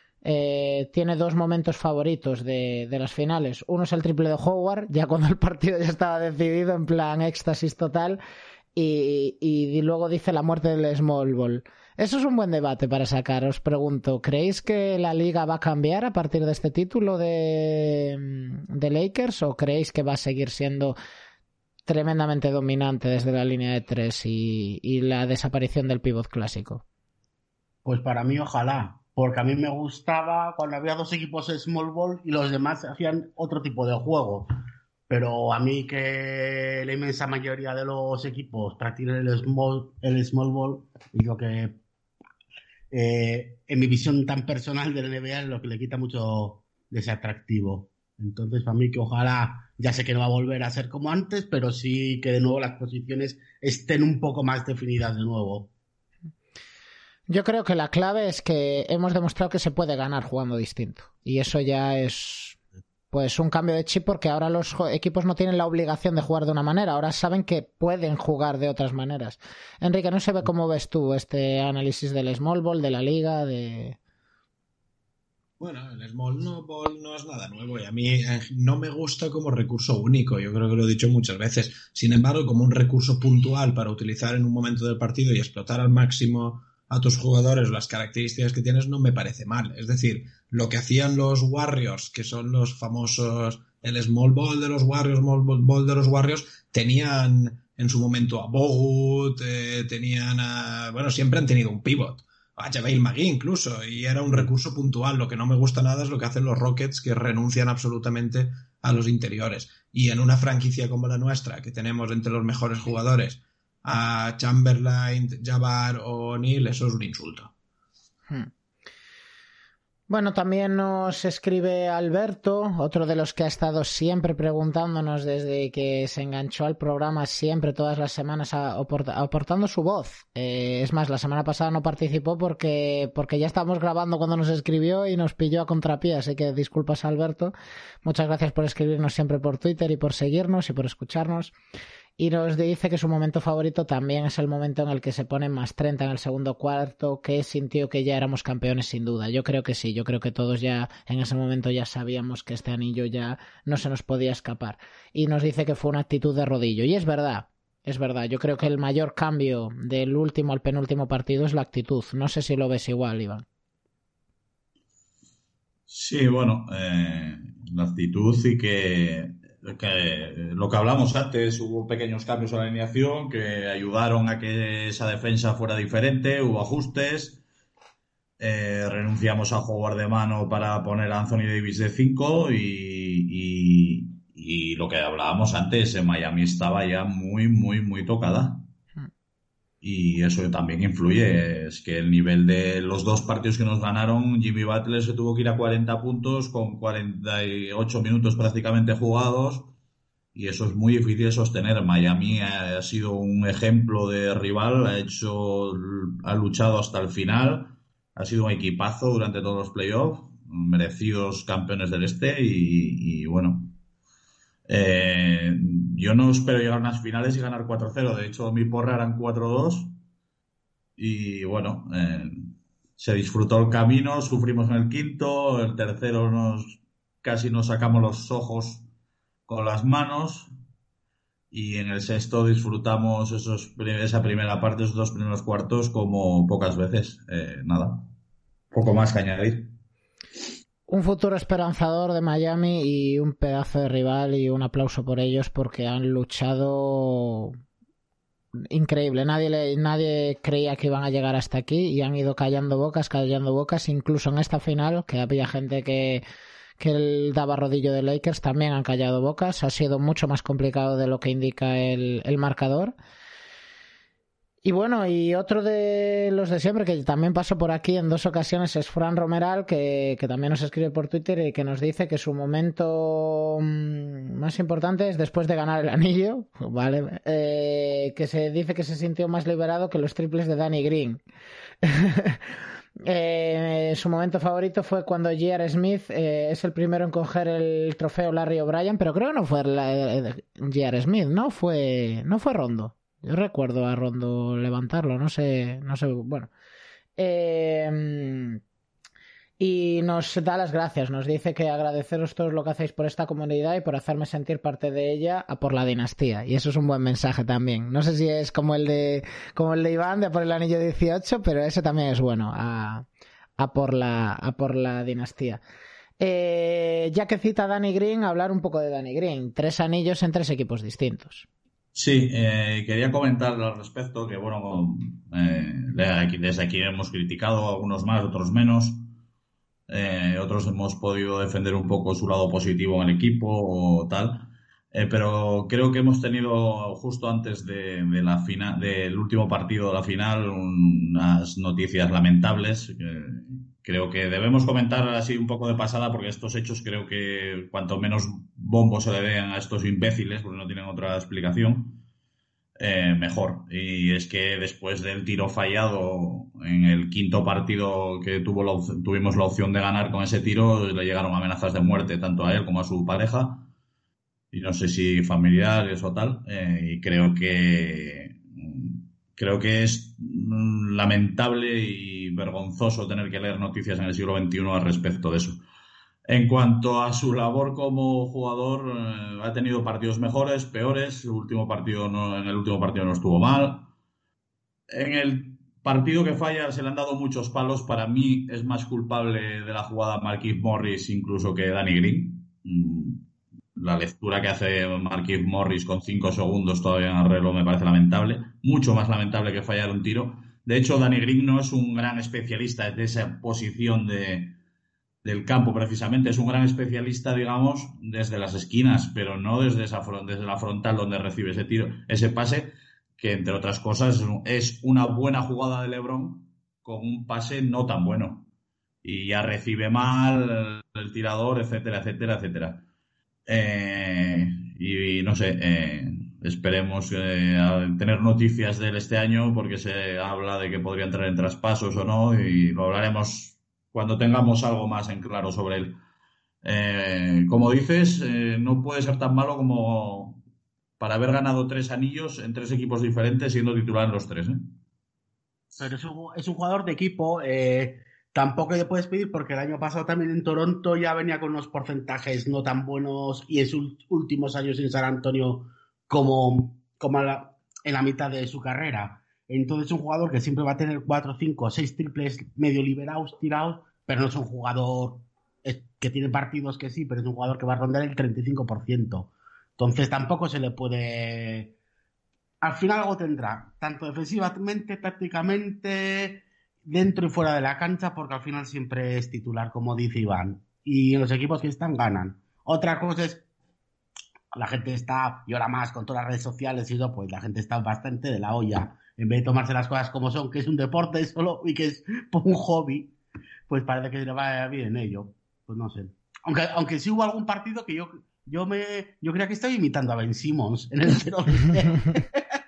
eh, tiene dos momentos favoritos de, de las finales. Uno es el triple de Howard, ya cuando el partido ya estaba decidido, en plan éxtasis total. Y, y luego dice la muerte del Small Ball. Eso es un buen debate para sacar. Os pregunto, ¿creéis que la liga va a cambiar a partir de este título de, de Lakers o creéis que va a seguir siendo tremendamente dominante desde la línea de tres y, y la desaparición del pivot clásico? Pues para mí ojalá, porque a mí me gustaba cuando había dos equipos de small ball y los demás hacían otro tipo de juego. Pero a mí que la inmensa mayoría de los equipos practican el small, el small ball, y lo que eh, en mi visión tan personal de la N B A es lo que le quita mucho de ese atractivo. Entonces para mí que ojalá, ya sé que no va a volver a ser como antes, pero sí que de nuevo las posiciones estén un poco más definidas de nuevo. Yo creo que la clave es que hemos demostrado que se puede ganar jugando distinto. Y eso ya es pues un cambio de chip, porque ahora los equipos no tienen la obligación de jugar de una manera. Ahora saben que pueden jugar de otras maneras. Enrique, no sé cómo ves tú este análisis del small ball, de la liga, de... Bueno, el small ball no es nada nuevo y a mí no me gusta como recurso único, yo creo que lo he dicho muchas veces. Sin embargo, como un recurso puntual para utilizar en un momento del partido y explotar al máximo a tus jugadores las características que tienes, no me parece mal. Es decir, lo que hacían los Warriors, que son los famosos, el small ball de los Warriors, small ball de los Warriors, tenían en su momento a Bogut, eh, tenían a... Bueno, siempre han tenido un pivot. A JaVale McGee incluso, y era un recurso puntual. Lo que no me gusta nada es lo que hacen los Rockets, que renuncian absolutamente a los interiores. Y en una franquicia como la nuestra, que tenemos entre los mejores jugadores a Chamberlain, Jabbar o O'Neal, eso es un insulto. Hmm. Bueno, también nos escribe Alberto, otro de los que ha estado siempre preguntándonos desde que se enganchó al programa, siempre, todas las semanas, aportando su voz. Eh, es más, la semana pasada no participó porque, porque ya estábamos grabando cuando nos escribió y nos pilló a contrapié, así que disculpas, Alberto. Muchas gracias por escribirnos siempre por Twitter y por seguirnos y por escucharnos. Y nos dice que su momento favorito también es el momento en el que se pone más treinta en el segundo cuarto, que sintió que ya éramos campeones sin duda. Yo creo que sí, yo creo que todos ya en ese momento ya sabíamos que este anillo ya no se nos podía escapar. Y nos dice que fue una actitud de rodillo. Y es verdad, es verdad. Yo creo que el mayor cambio del último al penúltimo partido es la actitud. No sé si lo ves igual, Iván. Sí, bueno, eh, la actitud y que... que lo que hablamos antes, hubo pequeños cambios en la alineación que ayudaron a que esa defensa fuera diferente, hubo ajustes, eh, renunciamos a jugar de mano para poner a Anthony Davis de cinco y, y, y lo que hablábamos antes, en Miami estaba ya muy, muy, muy tocada. Y eso también influye, es que el nivel de los dos partidos que nos ganaron, Jimmy Butler se tuvo que ir a cuarenta puntos con cuarenta y ocho minutos prácticamente jugados, y eso es muy difícil de sostener. Miami ha sido un ejemplo de rival, ha hecho, ha luchado hasta el final, ha sido un equipazo durante todos los playoffs, merecidos campeones del este, y, y bueno... Eh, yo no espero llegar a unas finales y ganar cuatro cero. De hecho, mi porra eran cuatro dos. Y bueno, eh, se disfrutó el camino. Sufrimos en el quinto. El tercero nos casi nos sacamos los ojos con las manos. Y en el sexto disfrutamos esos, esa primera parte, esos dos primeros cuartos, como pocas veces. Eh, nada, poco más que añadir. Un futuro esperanzador de Miami y un pedazo de rival, y un aplauso por ellos porque han luchado increíble. Nadie, le, nadie creía que iban a llegar hasta aquí y han ido callando bocas, callando bocas. Incluso en esta final, que había gente que, que él daba rodillo de Lakers, también han callado bocas. Ha sido mucho más complicado de lo que indica el, el marcador. Y bueno, y otro de los de siempre, que también pasó por aquí en dos ocasiones, es Fran Romeral, que, que también nos escribe por Twitter y que nos dice que su momento más importante es después de ganar el anillo, vale, eh, que se dice que se sintió más liberado que los triples de Danny Green. eh, su momento favorito fue cuando J R. Smith eh, es el primero en coger el trofeo Larry O'Brien, pero creo que no fue eh, J R. Smith, ¿no? Fue, no fue Rondo. Yo recuerdo a Rondo levantarlo, no sé, no sé, bueno. Eh, Y nos da las gracias, nos dice que agradeceros todos lo que hacéis por esta comunidad y por hacerme sentir parte de ella a por la dinastía. Y eso es un buen mensaje también. No sé si es como el de como el de Iván de a por el anillo dieciocho, pero ese también es bueno, a, a, por, la, a por la dinastía. Eh, ya que cita a Danny Green, hablar un poco de Danny Green. Tres anillos en tres equipos distintos. Sí, eh, quería comentar al respecto que, bueno, eh, desde aquí hemos criticado, algunos más, otros menos. Eh, otros hemos podido defender un poco su lado positivo en el equipo o tal, eh, pero creo que hemos tenido justo antes de, de la final, del último partido de la final, unas noticias lamentables. Eh, creo que debemos comentar así un poco de pasada, porque estos hechos creo que cuanto menos bombo se le den a estos imbéciles, porque no tienen otra explicación, Eh, mejor. Y es que después del tiro fallado en el quinto partido que tuvo la, tuvimos la opción de ganar con ese tiro, le llegaron amenazas de muerte tanto a él como a su pareja, y no sé si familiares o tal, eh, y creo que creo que es lamentable y vergonzoso tener que leer noticias en el siglo veintiuno al respecto de eso. En cuanto a su labor como jugador, eh, ha tenido partidos mejores, peores. Su último partido no, en el último partido no estuvo mal. En el partido que falla se le han dado muchos palos. Para mí es más culpable de la jugada Markieff Morris incluso que Danny Green. La lectura que hace Markieff Morris con cinco segundos todavía en el reloj me parece lamentable. Mucho más lamentable que fallar un tiro. De hecho, Danny Green no es un gran especialista de esa posición de... del campo precisamente, es un gran especialista, digamos, desde las esquinas, pero no desde esa desde la frontal donde recibe ese tiro, ese pase, que entre otras cosas es una buena jugada de LeBron con un pase no tan bueno, y ya recibe mal el tirador, etcétera, etcétera, etcétera. Eh, y, y no sé, eh, esperemos eh, tener noticias de él este año, porque se habla de que podría entrar en traspasos o no, y lo hablaremos cuando tengamos algo más en claro sobre él. Eh, como dices, eh, no puede ser tan malo como para haber ganado tres anillos en tres equipos diferentes siendo titular en los tres, ¿eh? Pero es un, es un jugador de equipo. Eh, tampoco le puedes pedir, porque el año pasado también en Toronto ya venía con unos porcentajes no tan buenos, y en sus últimos años en San Antonio como, como la, en la mitad de su carrera. Entonces es un jugador que siempre va a tener cuatro, cinco, seis triples medio liberados, tirados, pero no es un jugador que tiene partidos que sí, pero es un jugador que va a rondar el treinta y cinco por ciento. Entonces tampoco se le puede... Al final algo tendrá, tanto defensivamente, tácticamente, dentro y fuera de la cancha, porque al final siempre es titular, como dice Iván. Y en los equipos que están, ganan. Otra cosa es... La gente está, y ahora más con todas las redes sociales y eso, pues la gente está bastante de la olla. En vez de tomarse las cosas como son, que es un deporte solo y que es un hobby, pues parece que le va bien ello. Pues no sé. Aunque, aunque sí hubo algún partido que yo yo me yo creía que estaba imitando a Ben Simmons en el cero de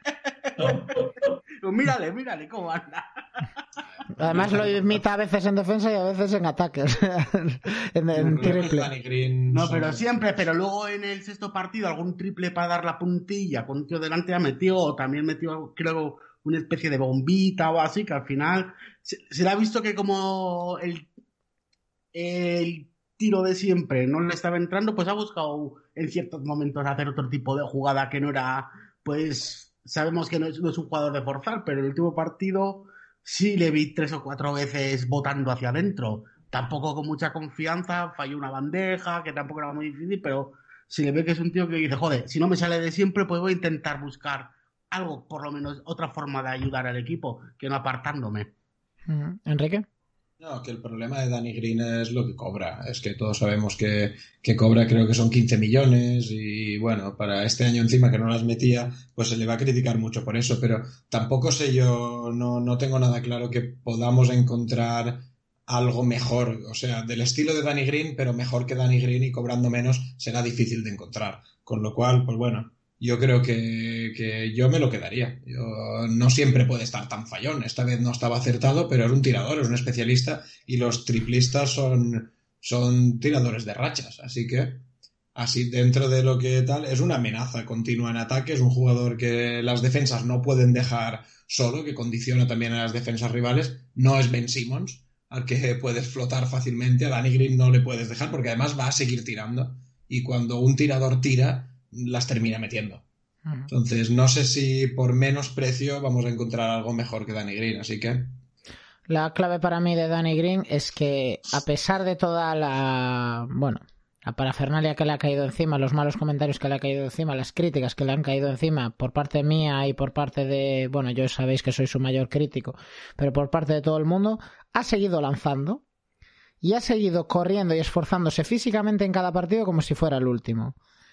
Mírale, mírale cómo anda. Además lo imita a veces en defensa y a veces en ataque, o sea, en, en triple. No, pero siempre, pero luego en el sexto partido algún triple para dar la puntilla con un tío delante ha metido, o también metió, creo, una especie de bombita o así, que al final se, se le ha visto que como el, el tiro de siempre no le estaba entrando, pues ha buscado en ciertos momentos hacer otro tipo de jugada que no era, pues sabemos que no es, no es un jugador de forzar, pero el último partido sí le vi tres o cuatro veces botando hacia adentro, tampoco con mucha confianza, falló una bandeja, que tampoco era muy difícil, pero si le ve que es un tío que dice, joder, si no me sale de siempre, pues voy a intentar buscar algo, por lo menos otra forma de ayudar al equipo, que no apartándome. Uh-huh. ¿Enrique? No, que el problema de Danny Green es lo que cobra. Es que todos sabemos que, que cobra, creo que son quince millones, y bueno, para este año encima que no las metía, pues se le va a criticar mucho por eso, pero tampoco sé yo, no, no tengo nada claro que podamos encontrar algo mejor, o sea, del estilo de Danny Green, pero mejor que Danny Green y cobrando menos será difícil de encontrar. Con lo cual, pues bueno, yo creo que, que yo me lo quedaría. Yo, no siempre puede estar tan fallón. Esta vez no estaba acertado, pero es un tirador, es un especialista, y los triplistas son, son tiradores de rachas. Así que, así dentro de lo que tal, es una amenaza continua en ataque. Es un jugador que las defensas no pueden dejar solo, que condiciona también a las defensas rivales. No es Ben Simmons, al que puedes flotar fácilmente, a Danny Green no le puedes dejar porque además va a seguir tirando y cuando un tirador tira las termina metiendo. Uh-huh. Entonces no sé si por menos precio vamos a encontrar algo mejor que Danny Green, así que... La clave para mí de Danny Green es que a pesar de toda la... bueno... la parafernalia que le ha caído encima, los malos comentarios que le ha caído encima, las críticas que le han caído encima por parte mía y por parte de... bueno, yo sabéis que soy su mayor crítico, pero por parte de todo el mundo, ha seguido lanzando y ha seguido corriendo y esforzándose físicamente en cada partido como si fuera el último.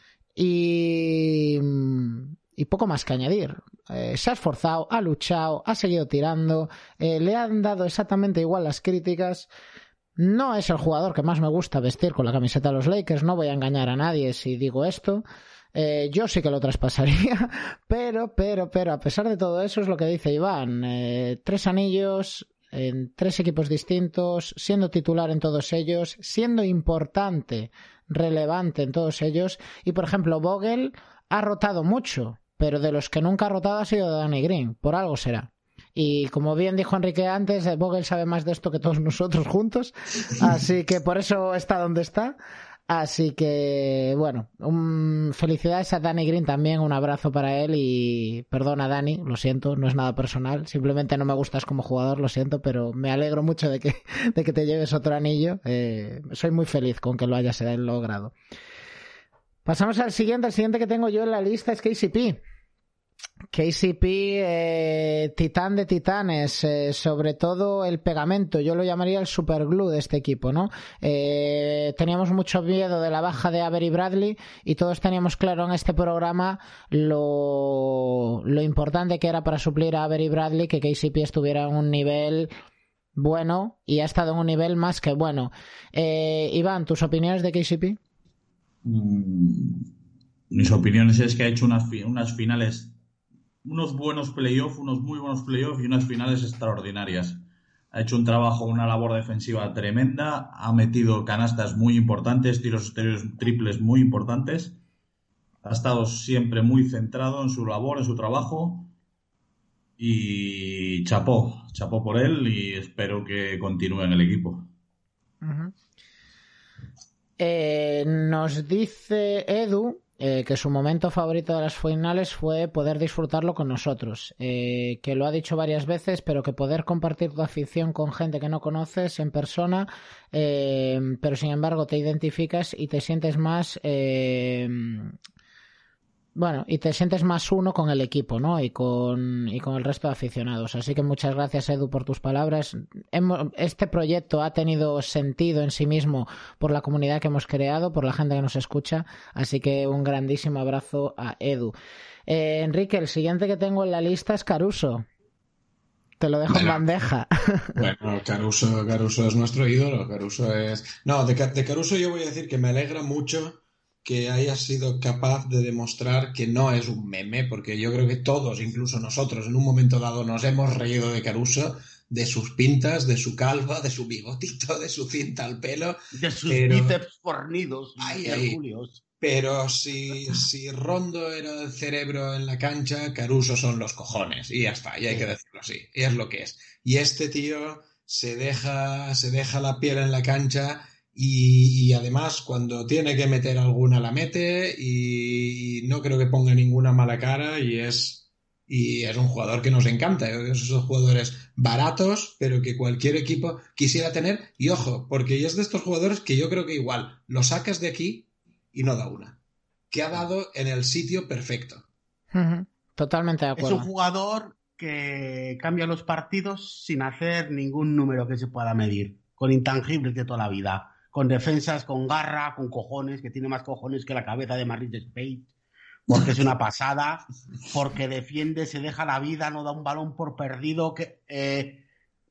Y... y poco más que añadir. Eh, se ha esforzado, ha luchado, ha seguido tirando, eh, le han dado exactamente igual las críticas... No es el jugador que más me gusta vestir con la camiseta de los Lakers, no voy a engañar a nadie si digo esto. Eh, yo sí que lo traspasaría, pero, pero, pero, a pesar de todo eso es lo que dice Iván. Eh, tres anillos en tres equipos distintos, siendo titular en todos ellos, siendo importante, relevante en todos ellos. Y, por ejemplo, Vogel ha rotado mucho, pero de los que nunca ha rotado ha sido Danny Green, por algo será. Y como bien dijo Enrique antes, Vogel sabe más de esto que todos nosotros juntos, así que por eso está donde está. Así que, bueno, un... felicidades a Danny Green también, un abrazo para él y perdona Danny, lo siento, no es nada personal, simplemente no me gustas como jugador, lo siento, pero me alegro mucho de que, de que te lleves otro anillo, eh, soy muy feliz con que lo hayas logrado. Pasamos al siguiente, el siguiente que tengo yo en la lista es K C P. K C P, eh, titán de titanes, eh, sobre todo el pegamento, yo lo llamaría el superglue de este equipo, ¿no? Eh, teníamos mucho miedo de la baja de Avery Bradley y todos teníamos claro en este programa lo, lo importante que era para suplir a Avery Bradley que K C P estuviera en un nivel bueno y ha estado en un nivel más que bueno. Eh, Iván, ¿tus opiniones de K C P? Mm, mis opiniones es que ha hecho unas, unas finales... unos buenos playoffs, unos muy buenos playoffs y unas finales extraordinarias. Ha hecho un trabajo, una labor defensiva tremenda, ha metido canastas muy importantes, tiros exteriores triples muy importantes, ha estado siempre muy centrado en su labor, en su trabajo y chapó, chapó por él y espero que continúe en el equipo. Uh-huh. Eh, nos dice Edu Eh, que su momento favorito de las finales fue poder disfrutarlo con nosotros, eh, que lo ha dicho varias veces, pero que poder compartir tu afición con gente que no conoces en persona, eh, pero sin embargo te identificas y te sientes más eh, bueno, y te sientes más uno con el equipo, ¿no? Y con, y con el resto de aficionados. Así que muchas gracias, Edu, por tus palabras. Hemos, este proyecto ha tenido sentido en sí mismo por la comunidad que hemos creado, por la gente que nos escucha. Así que un grandísimo abrazo a Edu. Eh, Enrique, el siguiente que tengo en la lista es Caruso. Te lo dejo bueno, en bandeja. Bueno, Caruso, Caruso es nuestro ídolo. Caruso es... No, de, de Caruso yo voy a decir que me alegra mucho que haya sido capaz de demostrar que no es un meme, porque yo creo que todos, incluso nosotros, en un momento dado nos hemos reído de Caruso, de sus pintas, de su calva, de su bigotito, de su cinta al pelo. De sus pero... bíceps fornidos. Ay, ay. Pero si, si Rondo era el cerebro en la cancha, Caruso son los cojones. Y ya está, y hay que decirlo así. Y es lo que es. Y este tío se deja, se deja la piel en la cancha... Y, y además cuando tiene que meter alguna la mete y no creo que ponga ninguna mala cara y es y es un jugador que nos encanta, esos jugadores baratos pero que cualquier equipo quisiera tener y ojo, porque es de estos jugadores que yo creo que igual lo sacas de aquí y no da una, que ha dado en el sitio perfecto. Uh-huh. Totalmente de acuerdo. Es un jugador que cambia los partidos sin hacer ningún número que se pueda medir, con intangibles de toda la vida. Con defensas, con garra, con cojones, que tiene más cojones que la cabeza de Marriott Spade, porque es una pasada, porque defiende, se deja la vida, no da un balón por perdido, que eh,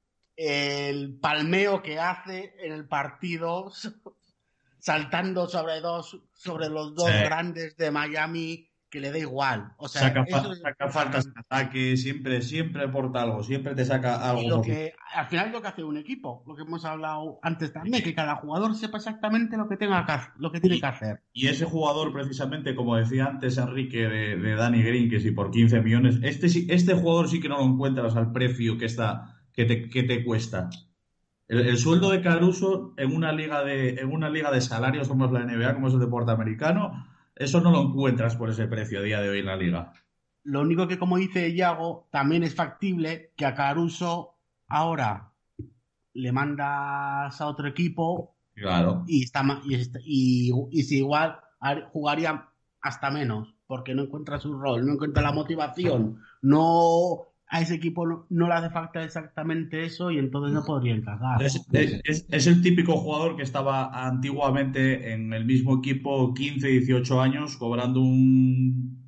el palmeo que hace en el partido, saltando sobre dos, sobre los dos sí. grandes de Miami, que le da igual. O sea, saca, eso saca es... faltas de ataque, siempre, siempre aporta algo, siempre te saca algo. Y lo que, al final es lo que hace un equipo, lo que hemos hablado antes también, que cada jugador sepa exactamente lo que tenga que, lo que tiene y, que hacer. Y ese jugador, precisamente, como decía antes Enrique de, de Danny Green, que si por quince millones, este, este jugador sí que no lo encuentras al precio que, está, que, te, que te cuesta. El, el sueldo de Caruso en una liga de en una liga de salarios como es la N B A, como es el deporte americano, eso no lo encuentras por ese precio a día de hoy en la liga. Lo único que, como dice Iago, también es factible que a Caruso ahora le mandas a otro equipo. Claro. Y, está, y, y, y si igual jugaría hasta menos, porque no encuentra su rol, no encuentra la motivación, no a ese equipo no, no le hace falta exactamente eso y entonces no podría encajar. Es, es, es el típico jugador que estaba antiguamente en el mismo equipo quince, dieciocho años cobrando un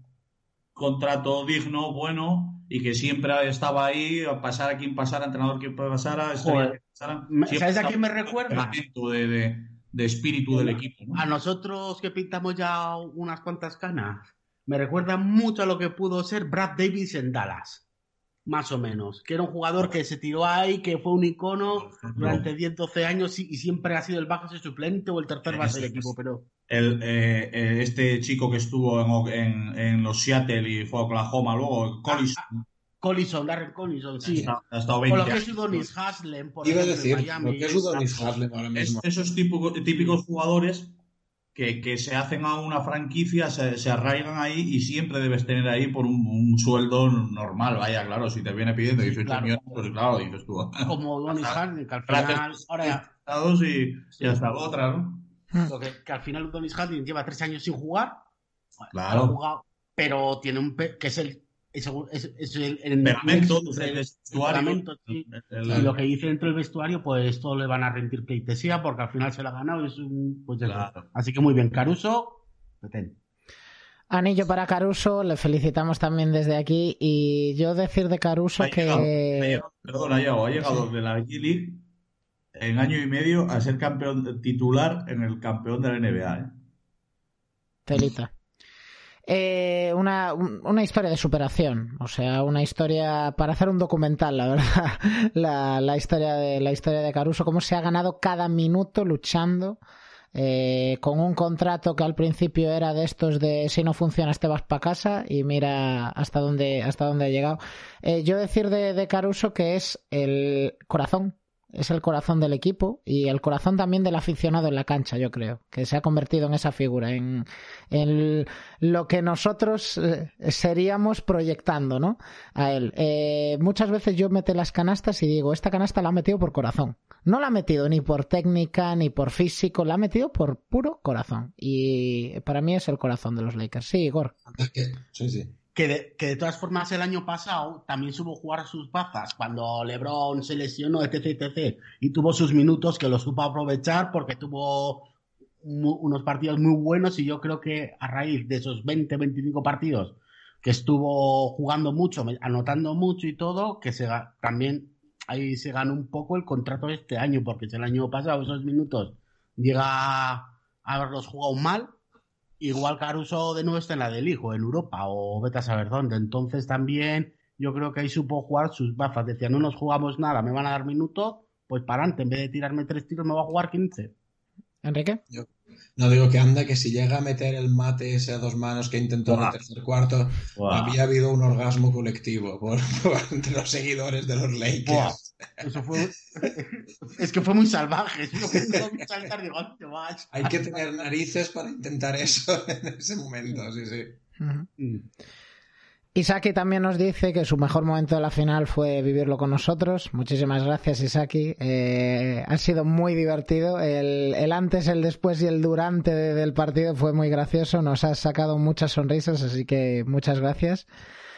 contrato digno, bueno, y que siempre estaba ahí, pasara quien pasara, entrenador quien pasara, Joder, pasara, ¿sabes a quién me recuerda? De, de, de espíritu del equipo, ¿no? A nosotros que pintamos ya unas cuantas canas, me recuerda mucho a lo que pudo ser Brad Davis en Dallas. Más o menos, que era un jugador que se tiró ahí, que fue un icono durante diez, doce años y, y siempre ha sido el base suplente o el tercer base del equipo, pero... El, eh, este chico que estuvo en, en, en los Seattle y fue a Oklahoma luego, Collison. Ah, ah, Collison, Darren Collison, sí. Ha estado veinte o lo que es Udonis Haslem, por Iba ejemplo, a decir, en Miami. Lo que es Udonis Haslem ahora mismo. Es, esos típicos, típicos jugadores que, que se hacen a una franquicia, se, se arraigan ahí y siempre debes tener ahí por un, un sueldo normal. Vaya, claro, si te viene pidiendo dieciocho claro. millones, pues claro, dices tú. Como Udonis Haslem, que al final... Ahora ya... Y, y hasta otra, ¿no? Que, que al final Udonis Haslem lleva tres años sin jugar. Claro. Ha jugado, pero tiene un... Pe que es el... Es, es, es el, el, pegamento, el, el, el vestuario. Sí. El, el, y lo que dice dentro del vestuario, pues todo le van a rendir pleitesía porque al final se lo ha ganado y es un... Pues claro. Así que muy bien, Caruso, detén. Anillo para Caruso, le felicitamos también desde aquí. Y yo decir de Caruso ha que... Llegado, ha llegado, perdón, ha llegado, ha llegado sí. de la G-League en año y medio a ser campeón titular en el campeón de la N B A. ¿eh? Telita. Eh, una, una historia de superación, o sea, una historia para hacer un documental, la verdad, la, la historia de la historia de Caruso, cómo se ha ganado cada minuto luchando eh, con un contrato que al principio era de estos de si no funcionas te vas para casa y mira hasta dónde hasta dónde ha llegado. Eh, yo decir de, de Caruso que es el corazón. Es el corazón del equipo y el corazón también del aficionado en la cancha, yo creo, que se ha convertido en esa figura, en, en lo que nosotros eh, seríamos proyectando, ¿no? A él. Eh, muchas veces yo meto las canastas y digo, esta canasta la ha metido por corazón. No la ha metido ni por técnica ni por físico, la ha metido por puro corazón. Y para mí es el corazón de los Lakers. Sí, Igor. Sí, sí. Que de, que de todas formas el año pasado también supo jugar sus bazas cuando LeBron se lesionó, etc, etcétera, y tuvo sus minutos que los supo aprovechar porque tuvo mu- unos partidos muy buenos y yo creo que a raíz de esos veinte, veinticinco partidos que estuvo jugando mucho, anotando mucho y todo, que se también ahí se ganó un poco el contrato de este año, porque si el año pasado esos minutos llega a haberlos jugado mal, igual Caruso de nuevo está en la del hijo, en Europa, o vete a saber dónde. Entonces también yo creo que ahí supo jugar sus bazas. Decía, no nos jugamos nada, me van a dar minutos, pues para adelante, en vez de tirarme tres tiros me va a jugar quince. ¿Enrique? Yo no digo que anda, que si llega a meter el mate ese a dos manos que intentó en el tercer cuarto, wow. había habido un orgasmo colectivo por, por entre los seguidores de los Lakers. Wow. Eso fue... es que fue muy salvaje. Saltar, digo, hay que tener narices para intentar eso en ese momento, sí, sí. Uh-huh. Isaki también nos dice que su mejor momento de la final fue vivirlo con nosotros. Muchísimas gracias, Isaki. Eh, ha sido muy divertido. El, el antes, el después y el durante de, del partido fue muy gracioso. Nos has sacado muchas sonrisas, así que muchas gracias.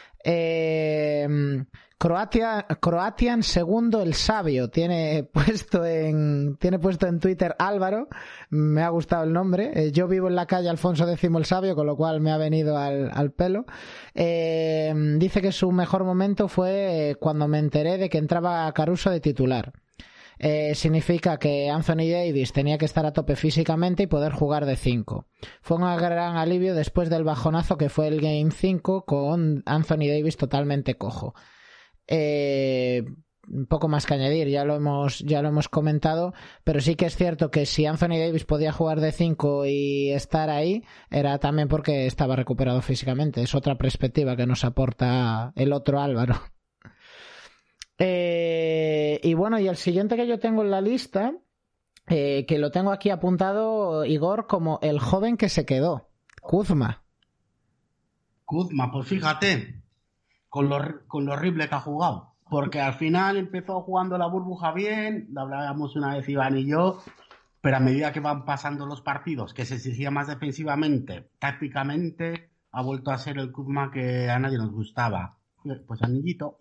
Eh, Croatia, Croatian segundo el sabio tiene puesto en tiene puesto en Twitter Álvaro, me ha gustado el nombre. Eh, yo vivo en la calle Alfonso X el sabio, con lo cual me ha venido al, al pelo. Eh, dice que su mejor momento fue cuando me enteré de que entraba Caruso de titular. Eh, significa que Anthony Davis tenía que estar a tope físicamente y poder jugar de cinco. Fue un gran alivio después del bajonazo que fue el Game cinco con Anthony Davis totalmente cojo. Eh, un poco más que añadir, ya lo hemos ya lo hemos comentado, pero sí que es cierto que si Anthony Davis podía jugar de cinco y estar ahí, era también porque estaba recuperado físicamente. Es otra perspectiva que nos aporta el otro Álvaro. Eh, y bueno, y el siguiente que yo tengo en la lista, eh, que lo tengo aquí apuntado, Igor, como el joven que se quedó, Kuzma. Kuzma, pues fíjate, con lo, con lo horrible que ha jugado. Porque al final empezó jugando la burbuja bien, lo hablábamos una vez Iván y yo, pero a medida que van pasando los partidos, que se exigía más defensivamente, tácticamente, ha vuelto a ser el Kuzma que a nadie nos gustaba. Pues anillito.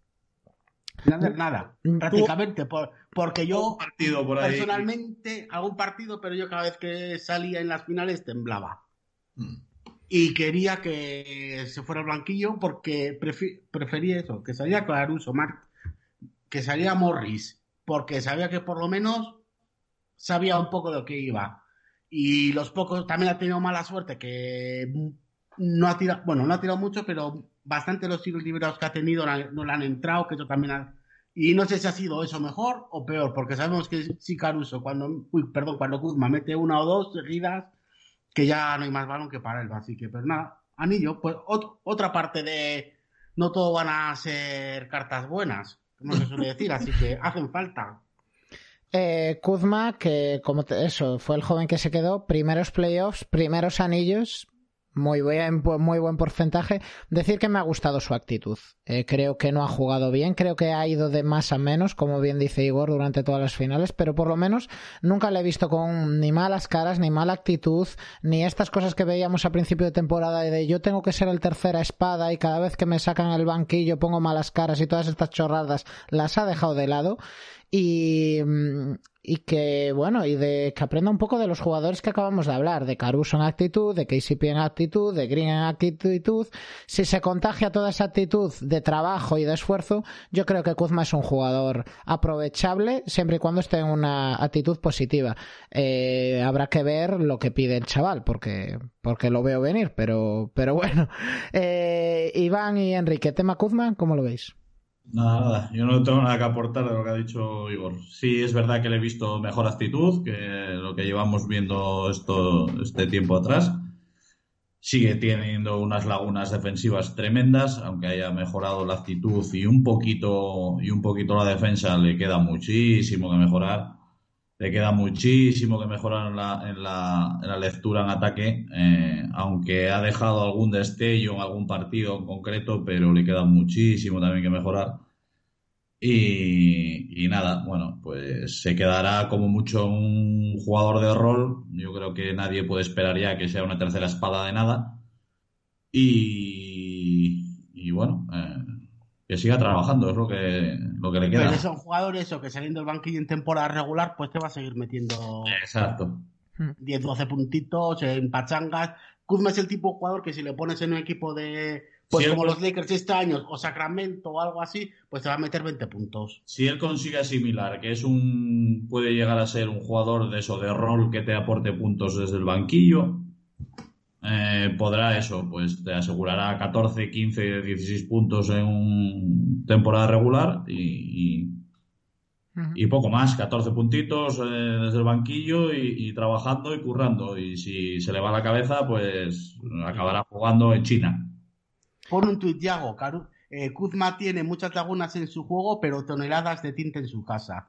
Sin hacer nada, prácticamente, por, porque yo partido por ahí. Personalmente hago un partido, pero yo cada vez que salía en las finales temblaba. Mm. Y quería que se fuera al banquillo porque prefi- prefería eso, que salía Caruso, Marc, que salía Morris, porque sabía que por lo menos sabía un poco de lo que iba. Y los pocos, también ha tenido mala suerte, que no ha tirado, bueno, no ha tirado mucho, pero bastante los tiros liberados que ha tenido no le han entrado, que eso también ha... Y no sé si ha sido eso mejor o peor, porque sabemos que si Caruso, cuando, uy, perdón, cuando Kuzma mete una o dos seguidas, que ya no hay más balón que para él, así que, pues nada, anillo, pues ot- otra parte de no todo van a ser cartas buenas, como se suele decir, así que hacen falta. Eh, Kuzma, que como te, eso, fue el joven que se quedó, primeros playoffs, primeros anillos, muy buen, muy buen porcentaje. Decir que me ha gustado su actitud. Eh, creo que no ha jugado bien, creo que ha ido de más a menos, como bien dice Igor, durante todas las finales, pero por lo menos nunca le he visto con ni malas caras, ni mala actitud, ni estas cosas que veíamos a principio de temporada de yo tengo que ser el tercera espada y cada vez que me sacan el banquillo pongo malas caras y todas estas chorradas las ha dejado de lado. Y, y que bueno, y de que aprenda un poco de los jugadores que acabamos de hablar, de Caruso en actitud, de K C P en actitud, de Green en actitud. Si se contagia toda esa actitud de trabajo y de esfuerzo, yo creo que Kuzma es un jugador aprovechable siempre y cuando esté en una actitud positiva. Eh, habrá que ver lo que pide el chaval, porque porque lo veo venir, pero pero bueno. Eh, Iván y Enrique, tema Kuzma, ¿cómo lo veis? Nada, nada, yo no tengo nada que aportar de lo que ha dicho Igor. Sí, es verdad que le he visto mejor actitud que lo que llevamos viendo esto, este tiempo atrás. Sigue teniendo unas lagunas defensivas tremendas, aunque haya mejorado la actitud y un poquito, y un poquito la defensa, le queda muchísimo que mejorar. Le queda muchísimo que mejorar en la, en la, en la lectura en ataque, eh, aunque ha dejado algún destello en algún partido en concreto, pero le queda muchísimo también que mejorar. Y, y nada, bueno, pues se quedará como mucho un jugador de rol. Yo creo que nadie puede esperar ya que sea una tercera espada de nada. Y, y bueno, eh, que siga trabajando, es lo que, lo que le queda. Pero son jugadores o que saliendo del banquillo en temporada regular, pues te va a seguir metiendo Exacto. diez doce puntitos en pachangas. Kuzma es el tipo de jugador que si le pones en un equipo de, pues si como él, los Lakers este año, o Sacramento o algo así, pues te va a meter veinte puntos. Si él consigue asimilar que es un, puede llegar a ser un jugador de eso, de rol que te aporte puntos desde el banquillo, Eh, podrá eso, pues te asegurará catorce, quince, dieciséis puntos en una temporada regular y, y, uh-huh. y poco más, catorce puntitos eh, desde el banquillo y, y trabajando y currando. Y si se le va la cabeza, pues acabará jugando en China. Pon un tuit, Yago, Caru. Eh, Kuzma tiene muchas lagunas en su juego, pero toneladas de tinta en su casa.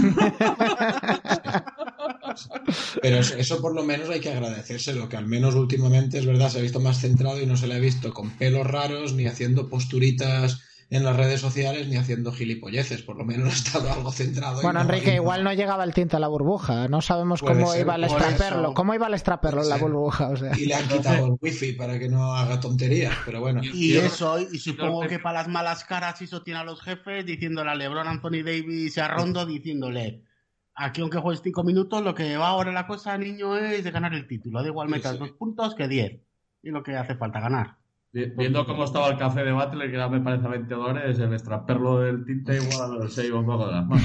Pero eso por lo menos hay que agradecérselo, que al menos últimamente es verdad, se ha visto más centrado y no se le ha visto con pelos raros, ni haciendo posturitas en las redes sociales, ni haciendo gilipolleces. Por lo menos ha estado algo centrado. Bueno, no Enrique, hay... igual no llegaba el tinte a la burbuja. No sabemos cómo ser, iba el extraperlo. ¿Cómo iba el extraperlo en la burbuja? O sea. Y le han quitado el wifi para que no haga tonterías, pero bueno. Y eso, y supongo que para las malas caras eso tiene a los jefes diciéndole a LeBron, Anthony Davis y a Rondo diciéndole: aquí aunque juegues cinco minutos, lo que va ahora la cosa, niño, es de ganar el título. Da igual metas sí, sí. dos puntos que diez. Y lo que hace falta ganar. Viendo cómo estaba el café de Butler, que ya me parece a veinte dólares, el extraperlo del tinte igual se iba un poco de las manos.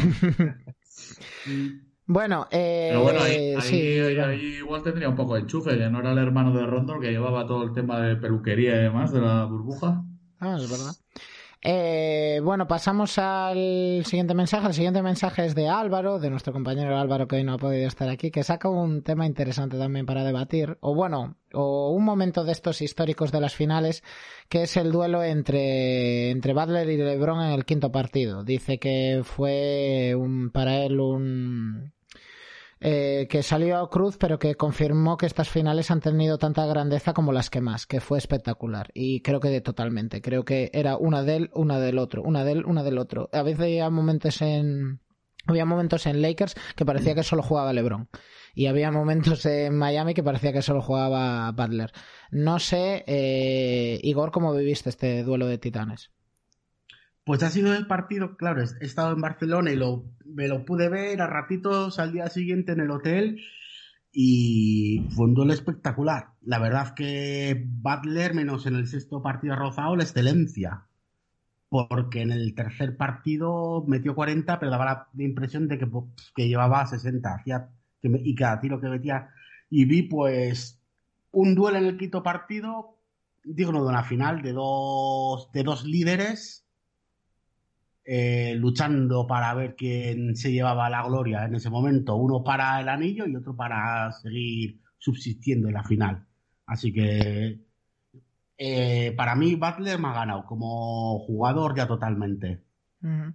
Bueno, eh, Pero bueno, ahí, ahí, sí, ahí, bueno. ahí igual tendría un poco de enchufe, que no era el hermano de Rondo el que llevaba todo el tema de peluquería y demás de la burbuja. Ah, es verdad. Eh, bueno, pasamos al siguiente mensaje. El siguiente mensaje es de Álvaro, de nuestro compañero Álvaro, que hoy no ha podido estar aquí, que saca un tema interesante también para debatir, o bueno, o un momento de estos históricos de las finales, que es el duelo entre, entre Butler y LeBron en el quinto partido. Dice que fue un, para él un... Eh, que salió a cruz, pero que confirmó que estas finales han tenido tanta grandeza como las que más, que fue espectacular. Y creo que de totalmente. Creo que era una de él, una del otro, una de él, una del otro. A veces había momentos en había momentos en Lakers que parecía que solo jugaba LeBron. Y había momentos en Miami que parecía que solo jugaba Butler. No sé, eh, Igor, ¿cómo viviste este duelo de titanes? Pues ha sido el partido, claro, he estado en Barcelona y lo, me lo pude ver a ratitos al día siguiente en el hotel y fue un duelo espectacular. La verdad que Butler, menos en el sexto partido, ha rozado la excelencia, porque en el tercer partido metió cuarenta, pero daba la impresión de que, que llevaba sesenta, hacía, y cada tiro que metía. Y vi pues un duelo en el quinto partido digno de una final de dos, de dos líderes. Eh, luchando para ver quién se llevaba la gloria en ese momento, uno para el anillo y otro para seguir subsistiendo en la final. Así que eh, para mí Butler me ha ganado como jugador ya totalmente. Uh-huh.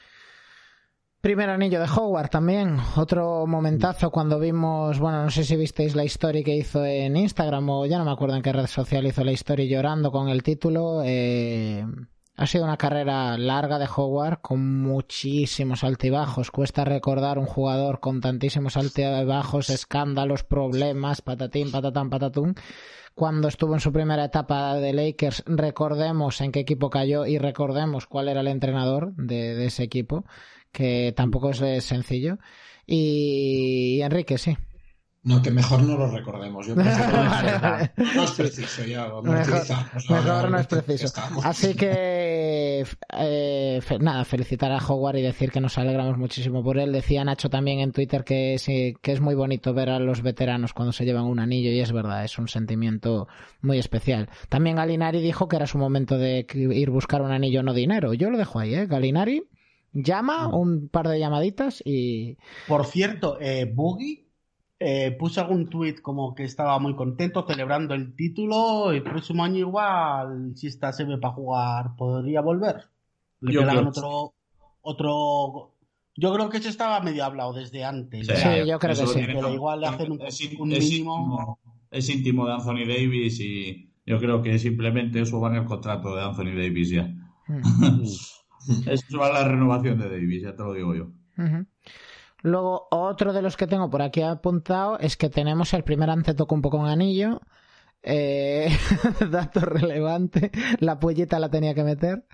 Primer anillo de Howard también, otro momentazo cuando vimos, bueno, no sé si visteis la story que hizo en Instagram o ya no me acuerdo en qué red social hizo la story llorando con el título. eh... Ha sido una carrera larga de Howard con muchísimos altibajos. Cuesta recordar un jugador con tantísimos altibajos, escándalos, problemas, patatín, patatán, patatún. Cuando estuvo en su primera etapa de Lakers, recordemos en qué equipo cayó y recordemos cuál era el entrenador de, de ese equipo, que tampoco es sencillo. Y, y Enrique, sí. No, que mejor no lo recordemos. Yo prefiero no, no es preciso ya. Mejor, mejor no es preciso. Así que, eh, fe, nada, felicitar a Howard y decir que nos alegramos muchísimo por él. Decía Nacho también en Twitter que, sí, que es muy bonito ver a los veteranos cuando se llevan un anillo, y es verdad, es un sentimiento muy especial. También Gallinari dijo que era su momento de ir buscar un anillo, no dinero. Yo lo dejo ahí, ¿eh? Gallinari llama, un par de llamaditas y... Por cierto, eh, Boogie Eh, puso algún tuit como que estaba muy contento celebrando el título. El próximo año igual, si está Seve para jugar, podría volver. Le yo quedaban creo... otro otro yo creo que eso estaba medio hablado desde antes. Sí, sí, yo creo que sí. Pero igual le hacen un, es, un es mínimo íntimo, es íntimo de Anthony Davis y yo creo que simplemente eso va en el contrato de Anthony Davis ya. Mm. Eso va a la renovación de Davis, ya te lo digo yo. Uh-huh. Luego, otro de los que tengo por aquí apuntado es que tenemos el primer Antetokounmpo con anillo. Eh, dato relevante. La pollita la tenía que meter.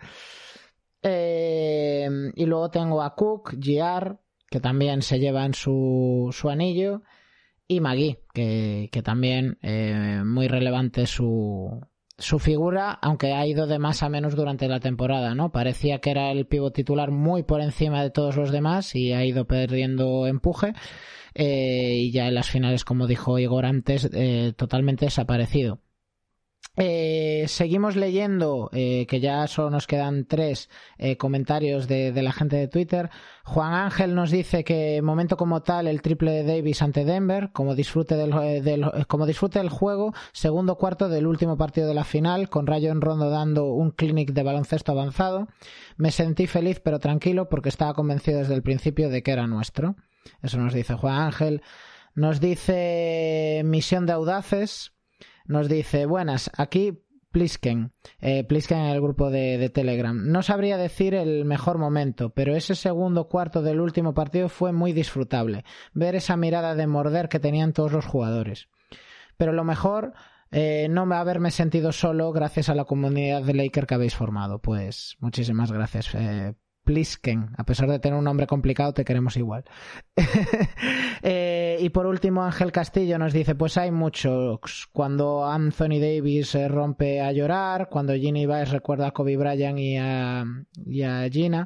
Eh, y luego tengo a Cook, G R, que también se llevan su, su anillo. Y Magui, que, que también eh, muy relevante su... su figura, aunque ha ido de más a menos durante la temporada, ¿no? Parecía que era el pívot titular muy por encima de todos los demás y ha ido perdiendo empuje, eh, y ya en las finales, como dijo Igor antes, eh, totalmente desaparecido. Eh, seguimos leyendo, eh, que ya solo nos quedan tres eh, comentarios de, de la gente de Twitter. Juan Ángel nos dice que momento como tal el triple de Davis ante Denver, como disfrute del, del, como disfrute del juego, segundo cuarto del último partido de la final, con Rayon Rondo dando un clinic de baloncesto avanzado. Me sentí feliz pero tranquilo porque estaba convencido desde el principio de que era nuestro. Eso nos dice Juan Ángel. Nos dice Misión de Audaces. Nos dice, buenas, aquí Plisken, eh, Plisken en el grupo de, de Telegram. No sabría decir el mejor momento, pero ese segundo cuarto del último partido fue muy disfrutable. Ver esa mirada de morder que tenían todos los jugadores. Pero lo mejor, eh, no haberme sentido solo gracias a la comunidad de Laker que habéis formado. Pues muchísimas gracias, eh, Plisken. A pesar de tener un nombre complicado, te queremos igual. eh, y por último, Ángel Castillo nos dice, pues hay muchos. Cuando Anthony Davis se rompe a llorar, cuando Ginny Baez recuerda a Kobe Bryant y a, y a Gina,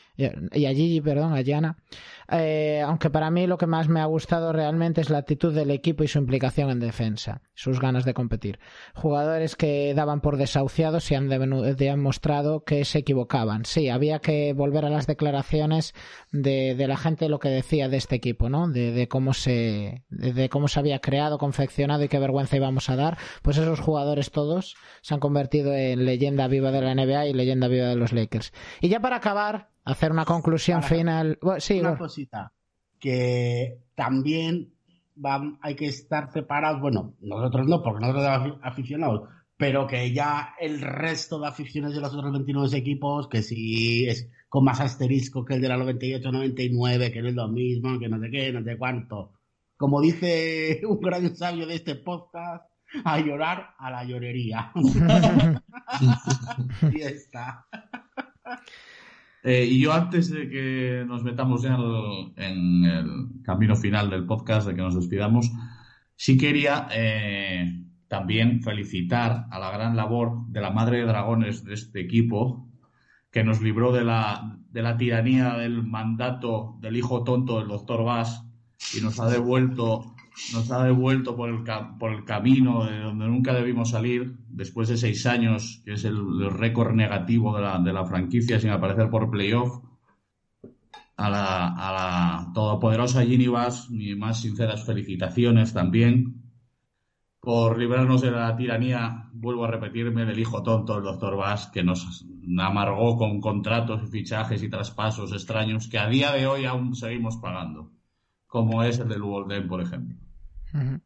y a Gigi, perdón, a Gianna. Eh, aunque para mí lo que más me ha gustado realmente es la actitud del equipo y su implicación en defensa, sus ganas de competir. Jugadores que daban por desahuciados y han demostrado que se equivocaban. Sí, había que volver a las declaraciones de, de la gente, lo que decía de este equipo, ¿no? De, de cómo se de, de cómo se había creado, confeccionado y qué vergüenza íbamos a dar. Pues esos jugadores todos se han convertido en leyenda viva de la N B A y leyenda viva de los Lakers. Y ya para acabar, hacer una conclusión para, final. Bueno, sí, una bueno. cosita, que también va, hay que estar separados, bueno, nosotros no, porque nosotros somos aficionados, pero que ya el resto de aficiones de los otros veintinueve equipos, que si es con más asterisco que el de la noventa y ocho noventa y nueve, que no es lo mismo, que no sé qué, no sé cuánto. Como dice un gran sabio de este podcast, a llorar a la llorería. Y ya está. Eh, y yo, antes de que nos metamos ya en el, en el camino final del podcast, de que nos despidamos, sí quería eh, también felicitar a la gran labor de la madre de dragones de este equipo, que nos libró de la, de la tiranía del mandato del hijo tonto del doctor Bass y nos ha devuelto nos ha devuelto por el, por el camino de donde nunca debimos salir, después de seis años, que es el, el récord negativo de la, de la franquicia sin aparecer por playoff. A la, a la todopoderosa Ginny Bass, mis más sinceras felicitaciones también por librarnos de la tiranía, vuelvo a repetirme, del hijo tonto del doctor Bass, que nos amargó con contratos y fichajes y traspasos extraños que a día de hoy aún seguimos pagando, como es el del Walden, por ejemplo. Uh-huh.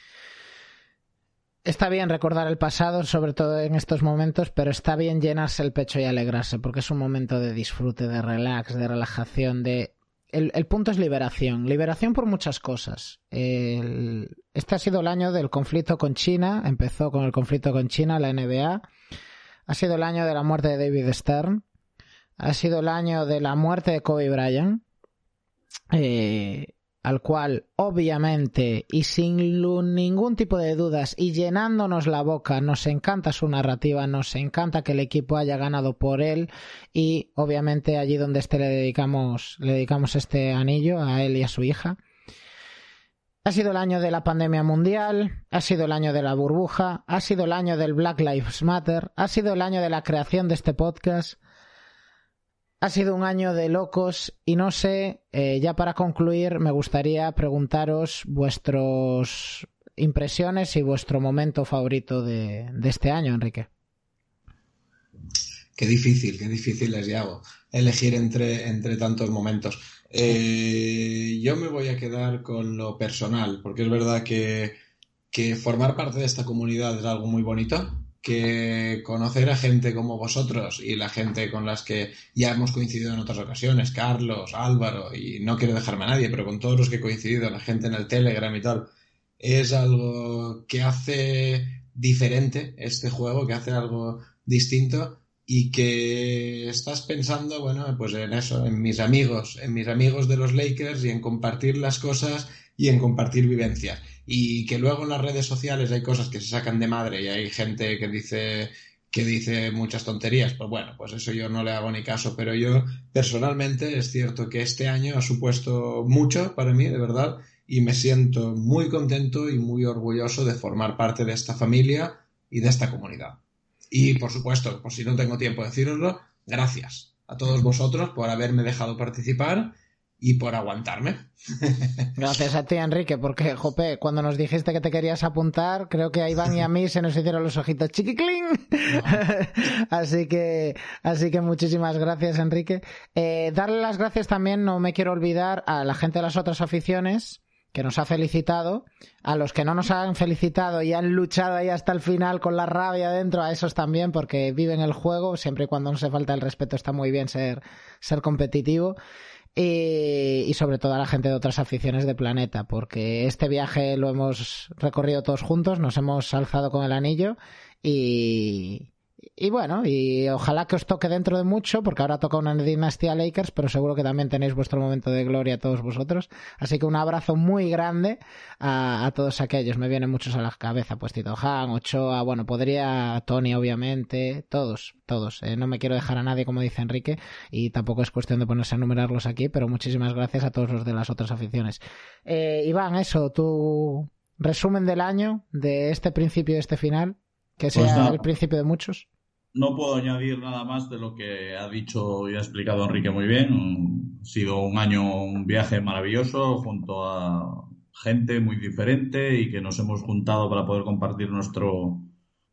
Está bien recordar el pasado, sobre todo en estos momentos, pero está bien llenarse el pecho y alegrarse, porque es un momento de disfrute, de relax, de relajación, de... El, el punto es liberación. Liberación por muchas cosas. El... Este ha sido el año del conflicto con China, empezó con el conflicto con China, la N B A. Ha sido el año de la muerte de David Stern. Ha sido el año de la muerte de Kobe Bryant. Eh... al cual obviamente y sin ningún tipo de dudas y llenándonos la boca nos encanta su narrativa, nos encanta que el equipo haya ganado por él y obviamente allí donde esté le dedicamos, le dedicamos este anillo a él y a su hija. Ha sido el año de la pandemia mundial, ha sido el año de la burbuja, ha sido el año del Black Lives Matter, ha sido el año de la creación de este podcast. Ha sido un año de locos y no sé, eh, ya para concluir me gustaría preguntaros vuestras impresiones y vuestro momento favorito de, de este año, Enrique. Qué difícil, qué difícil es, Iago, elegir entre, entre tantos momentos. Eh, yo me voy a quedar con lo personal, porque es verdad que, que formar parte de esta comunidad es algo muy bonito. Que conocer a gente como vosotros y la gente con las que ya hemos coincidido en otras ocasiones, Carlos, Álvaro, y no quiero dejarme a nadie, pero con todos los que he coincidido, la gente en el Telegram y tal, es algo que hace diferente este juego, que hace algo distinto y que estás pensando, bueno, pues en eso, en mis amigos, en mis amigos de los Lakers y en compartir las cosas y en compartir vivencias. Y que luego en las redes sociales hay cosas que se sacan de madre y hay gente que dice que dice muchas tonterías, pues bueno, pues eso yo no le hago ni caso, pero yo personalmente es cierto que este año ha supuesto mucho para mí, de verdad, y me siento muy contento y muy orgulloso de formar parte de esta familia y de esta comunidad. Y por supuesto, por si no tengo tiempo de deciroslo, gracias a todos vosotros por haberme dejado participar y por aguantarme. Gracias a ti, Enrique, porque, jope, cuando nos dijiste que te querías apuntar, creo que a Iván y a mí se nos hicieron los ojitos chiquiclín. No. así que, así que muchísimas gracias, Enrique. Eh, darle las gracias también, no me quiero olvidar, a la gente de las otras aficiones que nos ha felicitado, a los que no nos han felicitado y han luchado ahí hasta el final con la rabia dentro, a esos también, porque viven el juego, siempre y cuando no se falta el respeto está muy bien ser, ser competitivo. Y, y sobre todo a la gente de otras aficiones de Planeta, porque este viaje lo hemos recorrido todos juntos, nos hemos alzado con el anillo y, y bueno, y ojalá que os toque dentro de mucho, porque ahora toca una dinastía Lakers, pero seguro que también tenéis vuestro momento de gloria todos vosotros. Así que un abrazo muy grande a, a todos aquellos. Me vienen muchos a la cabeza, pues Tito Han, Ochoa, bueno, podría Tony, obviamente, todos, todos. Eh, no me quiero dejar a nadie, como dice Enrique, y tampoco es cuestión de ponerse a enumerarlos aquí, pero muchísimas gracias a todos los de las otras aficiones. Eh, Iván, eso, tu resumen del año, de este principio y este final. Que sea pues no, el principio de muchos. No puedo añadir nada más de lo que ha dicho y ha explicado Enrique muy bien. Ha sido un año, un viaje maravilloso junto a gente muy diferente y que nos hemos juntado para poder compartir nuestro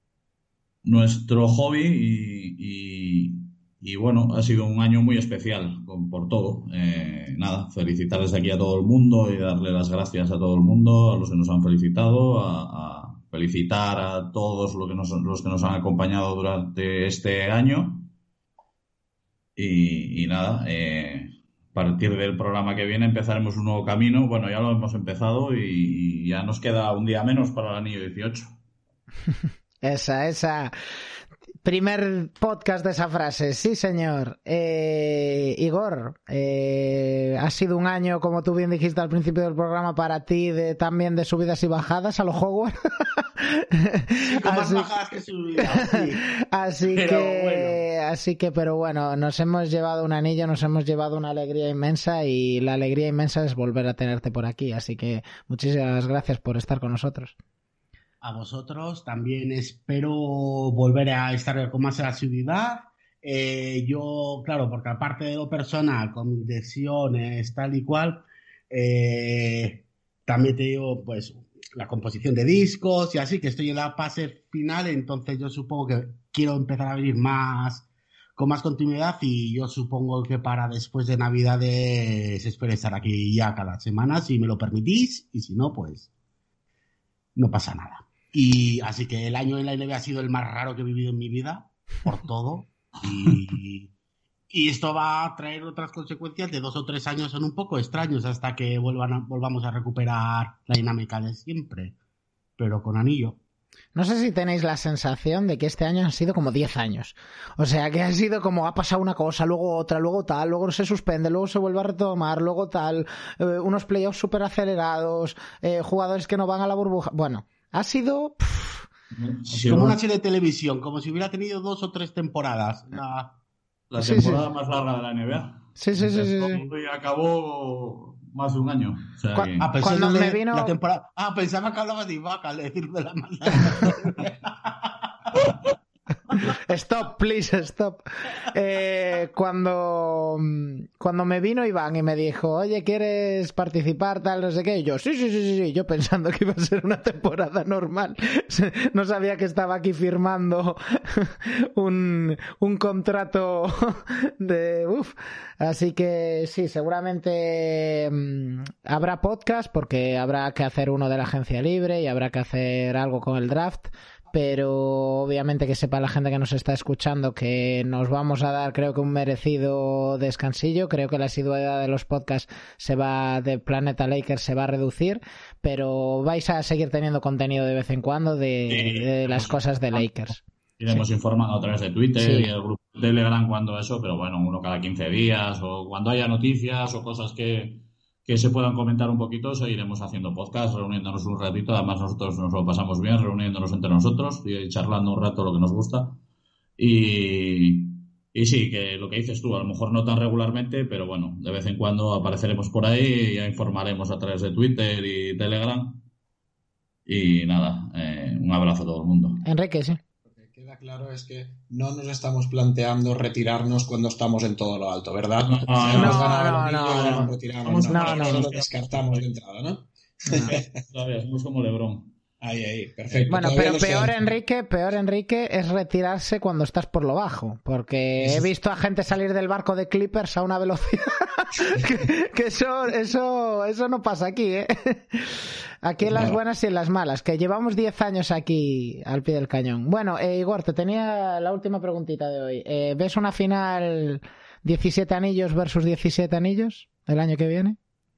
nuestro hobby y, y, y bueno, ha sido un año muy especial por todo. Eh, nada, felicitar desde aquí a todo el mundo y darle las gracias a todo el mundo, a los que nos han felicitado, a, a felicitar a todos los que, nos, los que nos han acompañado durante este año y, y nada, eh, a partir del programa que viene empezaremos un nuevo camino. Bueno, ya lo hemos empezado y, y ya nos queda un día menos para el anillo dieciocho. Esa, esa... Primer podcast de esa frase, sí señor. Eh, Igor, eh, ha sido un año, como tú bien dijiste al principio del programa, para ti de también de subidas y bajadas a los Hogwarts. Sí, con más bajadas que subidas, sí. Así pero que, bueno. así que, pero bueno, nos hemos llevado un anillo, nos hemos llevado una alegría inmensa y la alegría inmensa es volver a tenerte por aquí. Así que muchísimas gracias por estar con nosotros. A vosotros también espero volver a estar con más asiduidad. Eh, yo, claro, porque aparte de lo personal, con mis lesiones, tal y cual, eh, también te digo, pues, la composición de discos y así, que estoy en la fase final, entonces yo supongo que quiero empezar a venir más, con más continuidad y yo supongo que para después de Navidades espero estar aquí ya cada semana, si me lo permitís, y si no, pues, no pasa nada. Y así que el año en la N B A ha sido el más raro que he vivido en mi vida, por todo. Y, y esto va a traer otras consecuencias de dos o tres años son un poco extraños hasta que vuelvan a, volvamos a recuperar la dinámica de siempre, pero con anillo. No sé si tenéis la sensación de que este año han sido como diez años. O sea, que ha sido como ha pasado una cosa, luego otra, luego tal, luego se suspende, luego se vuelve a retomar, luego tal, eh, unos playoffs súper acelerados, eh, jugadores que no van a la burbuja. Bueno, ha sido... Pff, sí, como una serie de televisión, como si hubiera tenido dos o tres temporadas. La, la temporada sí, sí. más larga de la N B A. Sí, sí, sí. sí, sí. Y acabó más de un año. O sea, que... ah, Cuando me vino... la temporada... ah, pensaba que hablabas de Ibaka, al decirme la más larga. Stop, please, stop. Eh, cuando, cuando me vino Iván y me dijo, oye, ¿quieres participar? Tal, no sé qué. Y yo, sí, sí, sí, sí, sí. Yo pensando que iba a ser una temporada normal. No sabía que estaba aquí firmando un, un contrato de... Uf. Así que sí, seguramente mmm, habrá podcast porque habrá que hacer uno de la agencia libre y habrá que hacer algo con el draft. Pero obviamente que sepa la gente que nos está escuchando que nos vamos a dar, creo que un merecido descansillo. Creo que la asiduidad de los podcasts se va de Planeta Lakers se va a reducir, pero vais a seguir teniendo contenido de vez en cuando de, sí, de las cosas de Lakers. Iremos sí. informando a través de Twitter sí. y el grupo de Telegram cuando eso, pero bueno, uno cada quince días o cuando haya noticias o cosas que... que se puedan comentar un poquito, seguiremos haciendo podcast, reuniéndonos un ratito. Además, nosotros nos lo pasamos bien reuniéndonos entre nosotros y charlando un rato lo que nos gusta. Y, y sí, que lo que dices tú, a lo mejor no tan regularmente, pero bueno, de vez en cuando apareceremos por ahí y ya informaremos a través de Twitter y Telegram. Y nada, eh, un abrazo a todo el mundo. Enrique, sí. Queda claro es que no nos estamos planteando retirarnos cuando estamos en todo lo alto, ¿verdad? No, no, no, hemos ganado no, el anillo, no, ya no. nos retiramos. No, no, no, no, no. descartamos de entrada, ¿no? Todavía somos como LeBron. Ahí, ahí, perfecto. Bueno, pero peor, Enrique, peor, Enrique, es retirarse cuando estás por lo bajo. Porque he visto a gente salir del barco de Clippers a una velocidad que, que eso, eso, eso no pasa aquí, ¿eh? Aquí en las buenas y en las malas, que llevamos diez años aquí al pie del cañón. Bueno, eh, Igor, te tenía la última preguntita de hoy. Eh, ¿Ves una final diecisiete anillos versus diecisiete anillos el año que viene?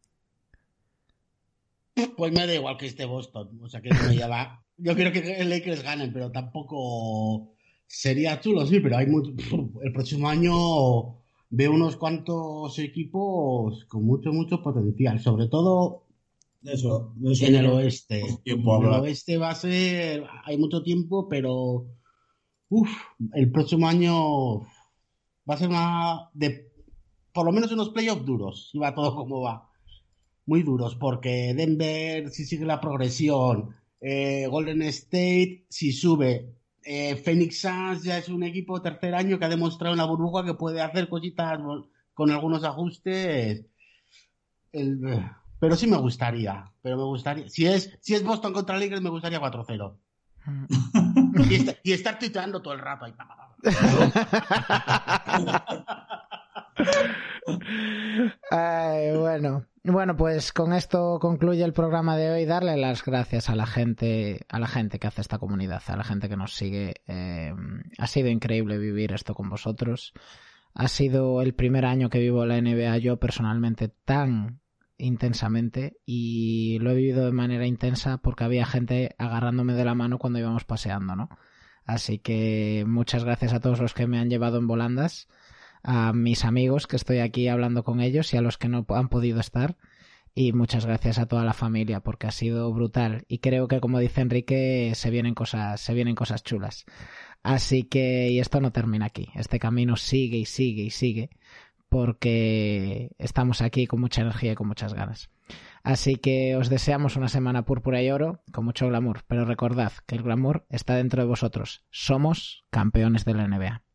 Pues me da igual que esté Boston, o sea que no me lleva. Yo quiero que el Lakers ganen, pero tampoco Sería chulo, sí, pero hay mucho... El próximo año veo unos cuantos equipos con mucho, mucho potencial. Sobre todo eso, eso en el oeste. Tiempo en el oeste va a ser... Hay mucho tiempo, pero... Uf, el próximo año va a ser una... de por lo menos unos playoffs duros, si va todo como va. Muy duros, porque Denver, si sigue la progresión, eh, Golden State, si sube, eh, Phoenix Suns ya es un equipo tercer año que ha demostrado en la burbuja que puede hacer cositas con algunos ajustes. El, pero sí me gustaría, pero me gustaría. Si es, si es Boston contra Lakers, me gustaría cuatro cero. y, está, y estar tuiteando todo el rato ahí. Ay, bueno. Bueno, pues con esto concluye el programa de hoy. Darle las gracias a la gente, a la gente que hace esta comunidad, a la gente que nos sigue. Eh, ha sido increíble vivir esto con vosotros. Ha sido el primer año que vivo la N B A yo personalmente tan intensamente, y lo he vivido de manera intensa porque había gente agarrándome de la mano cuando íbamos paseando, ¿no? Así que muchas gracias a todos los que me han llevado en volandas, a mis amigos que estoy aquí hablando con ellos y a los que no han podido estar, y muchas gracias a toda la familia porque ha sido brutal, y creo que, como dice Enrique, se vienen cosas, se vienen cosas chulas. Así que, y esto no termina aquí, este camino sigue y sigue y sigue, porque estamos aquí con mucha energía y con muchas ganas. Así que os deseamos una semana púrpura y oro con mucho glamour, pero recordad que el glamour está dentro de vosotros. Somos campeones de la N B A.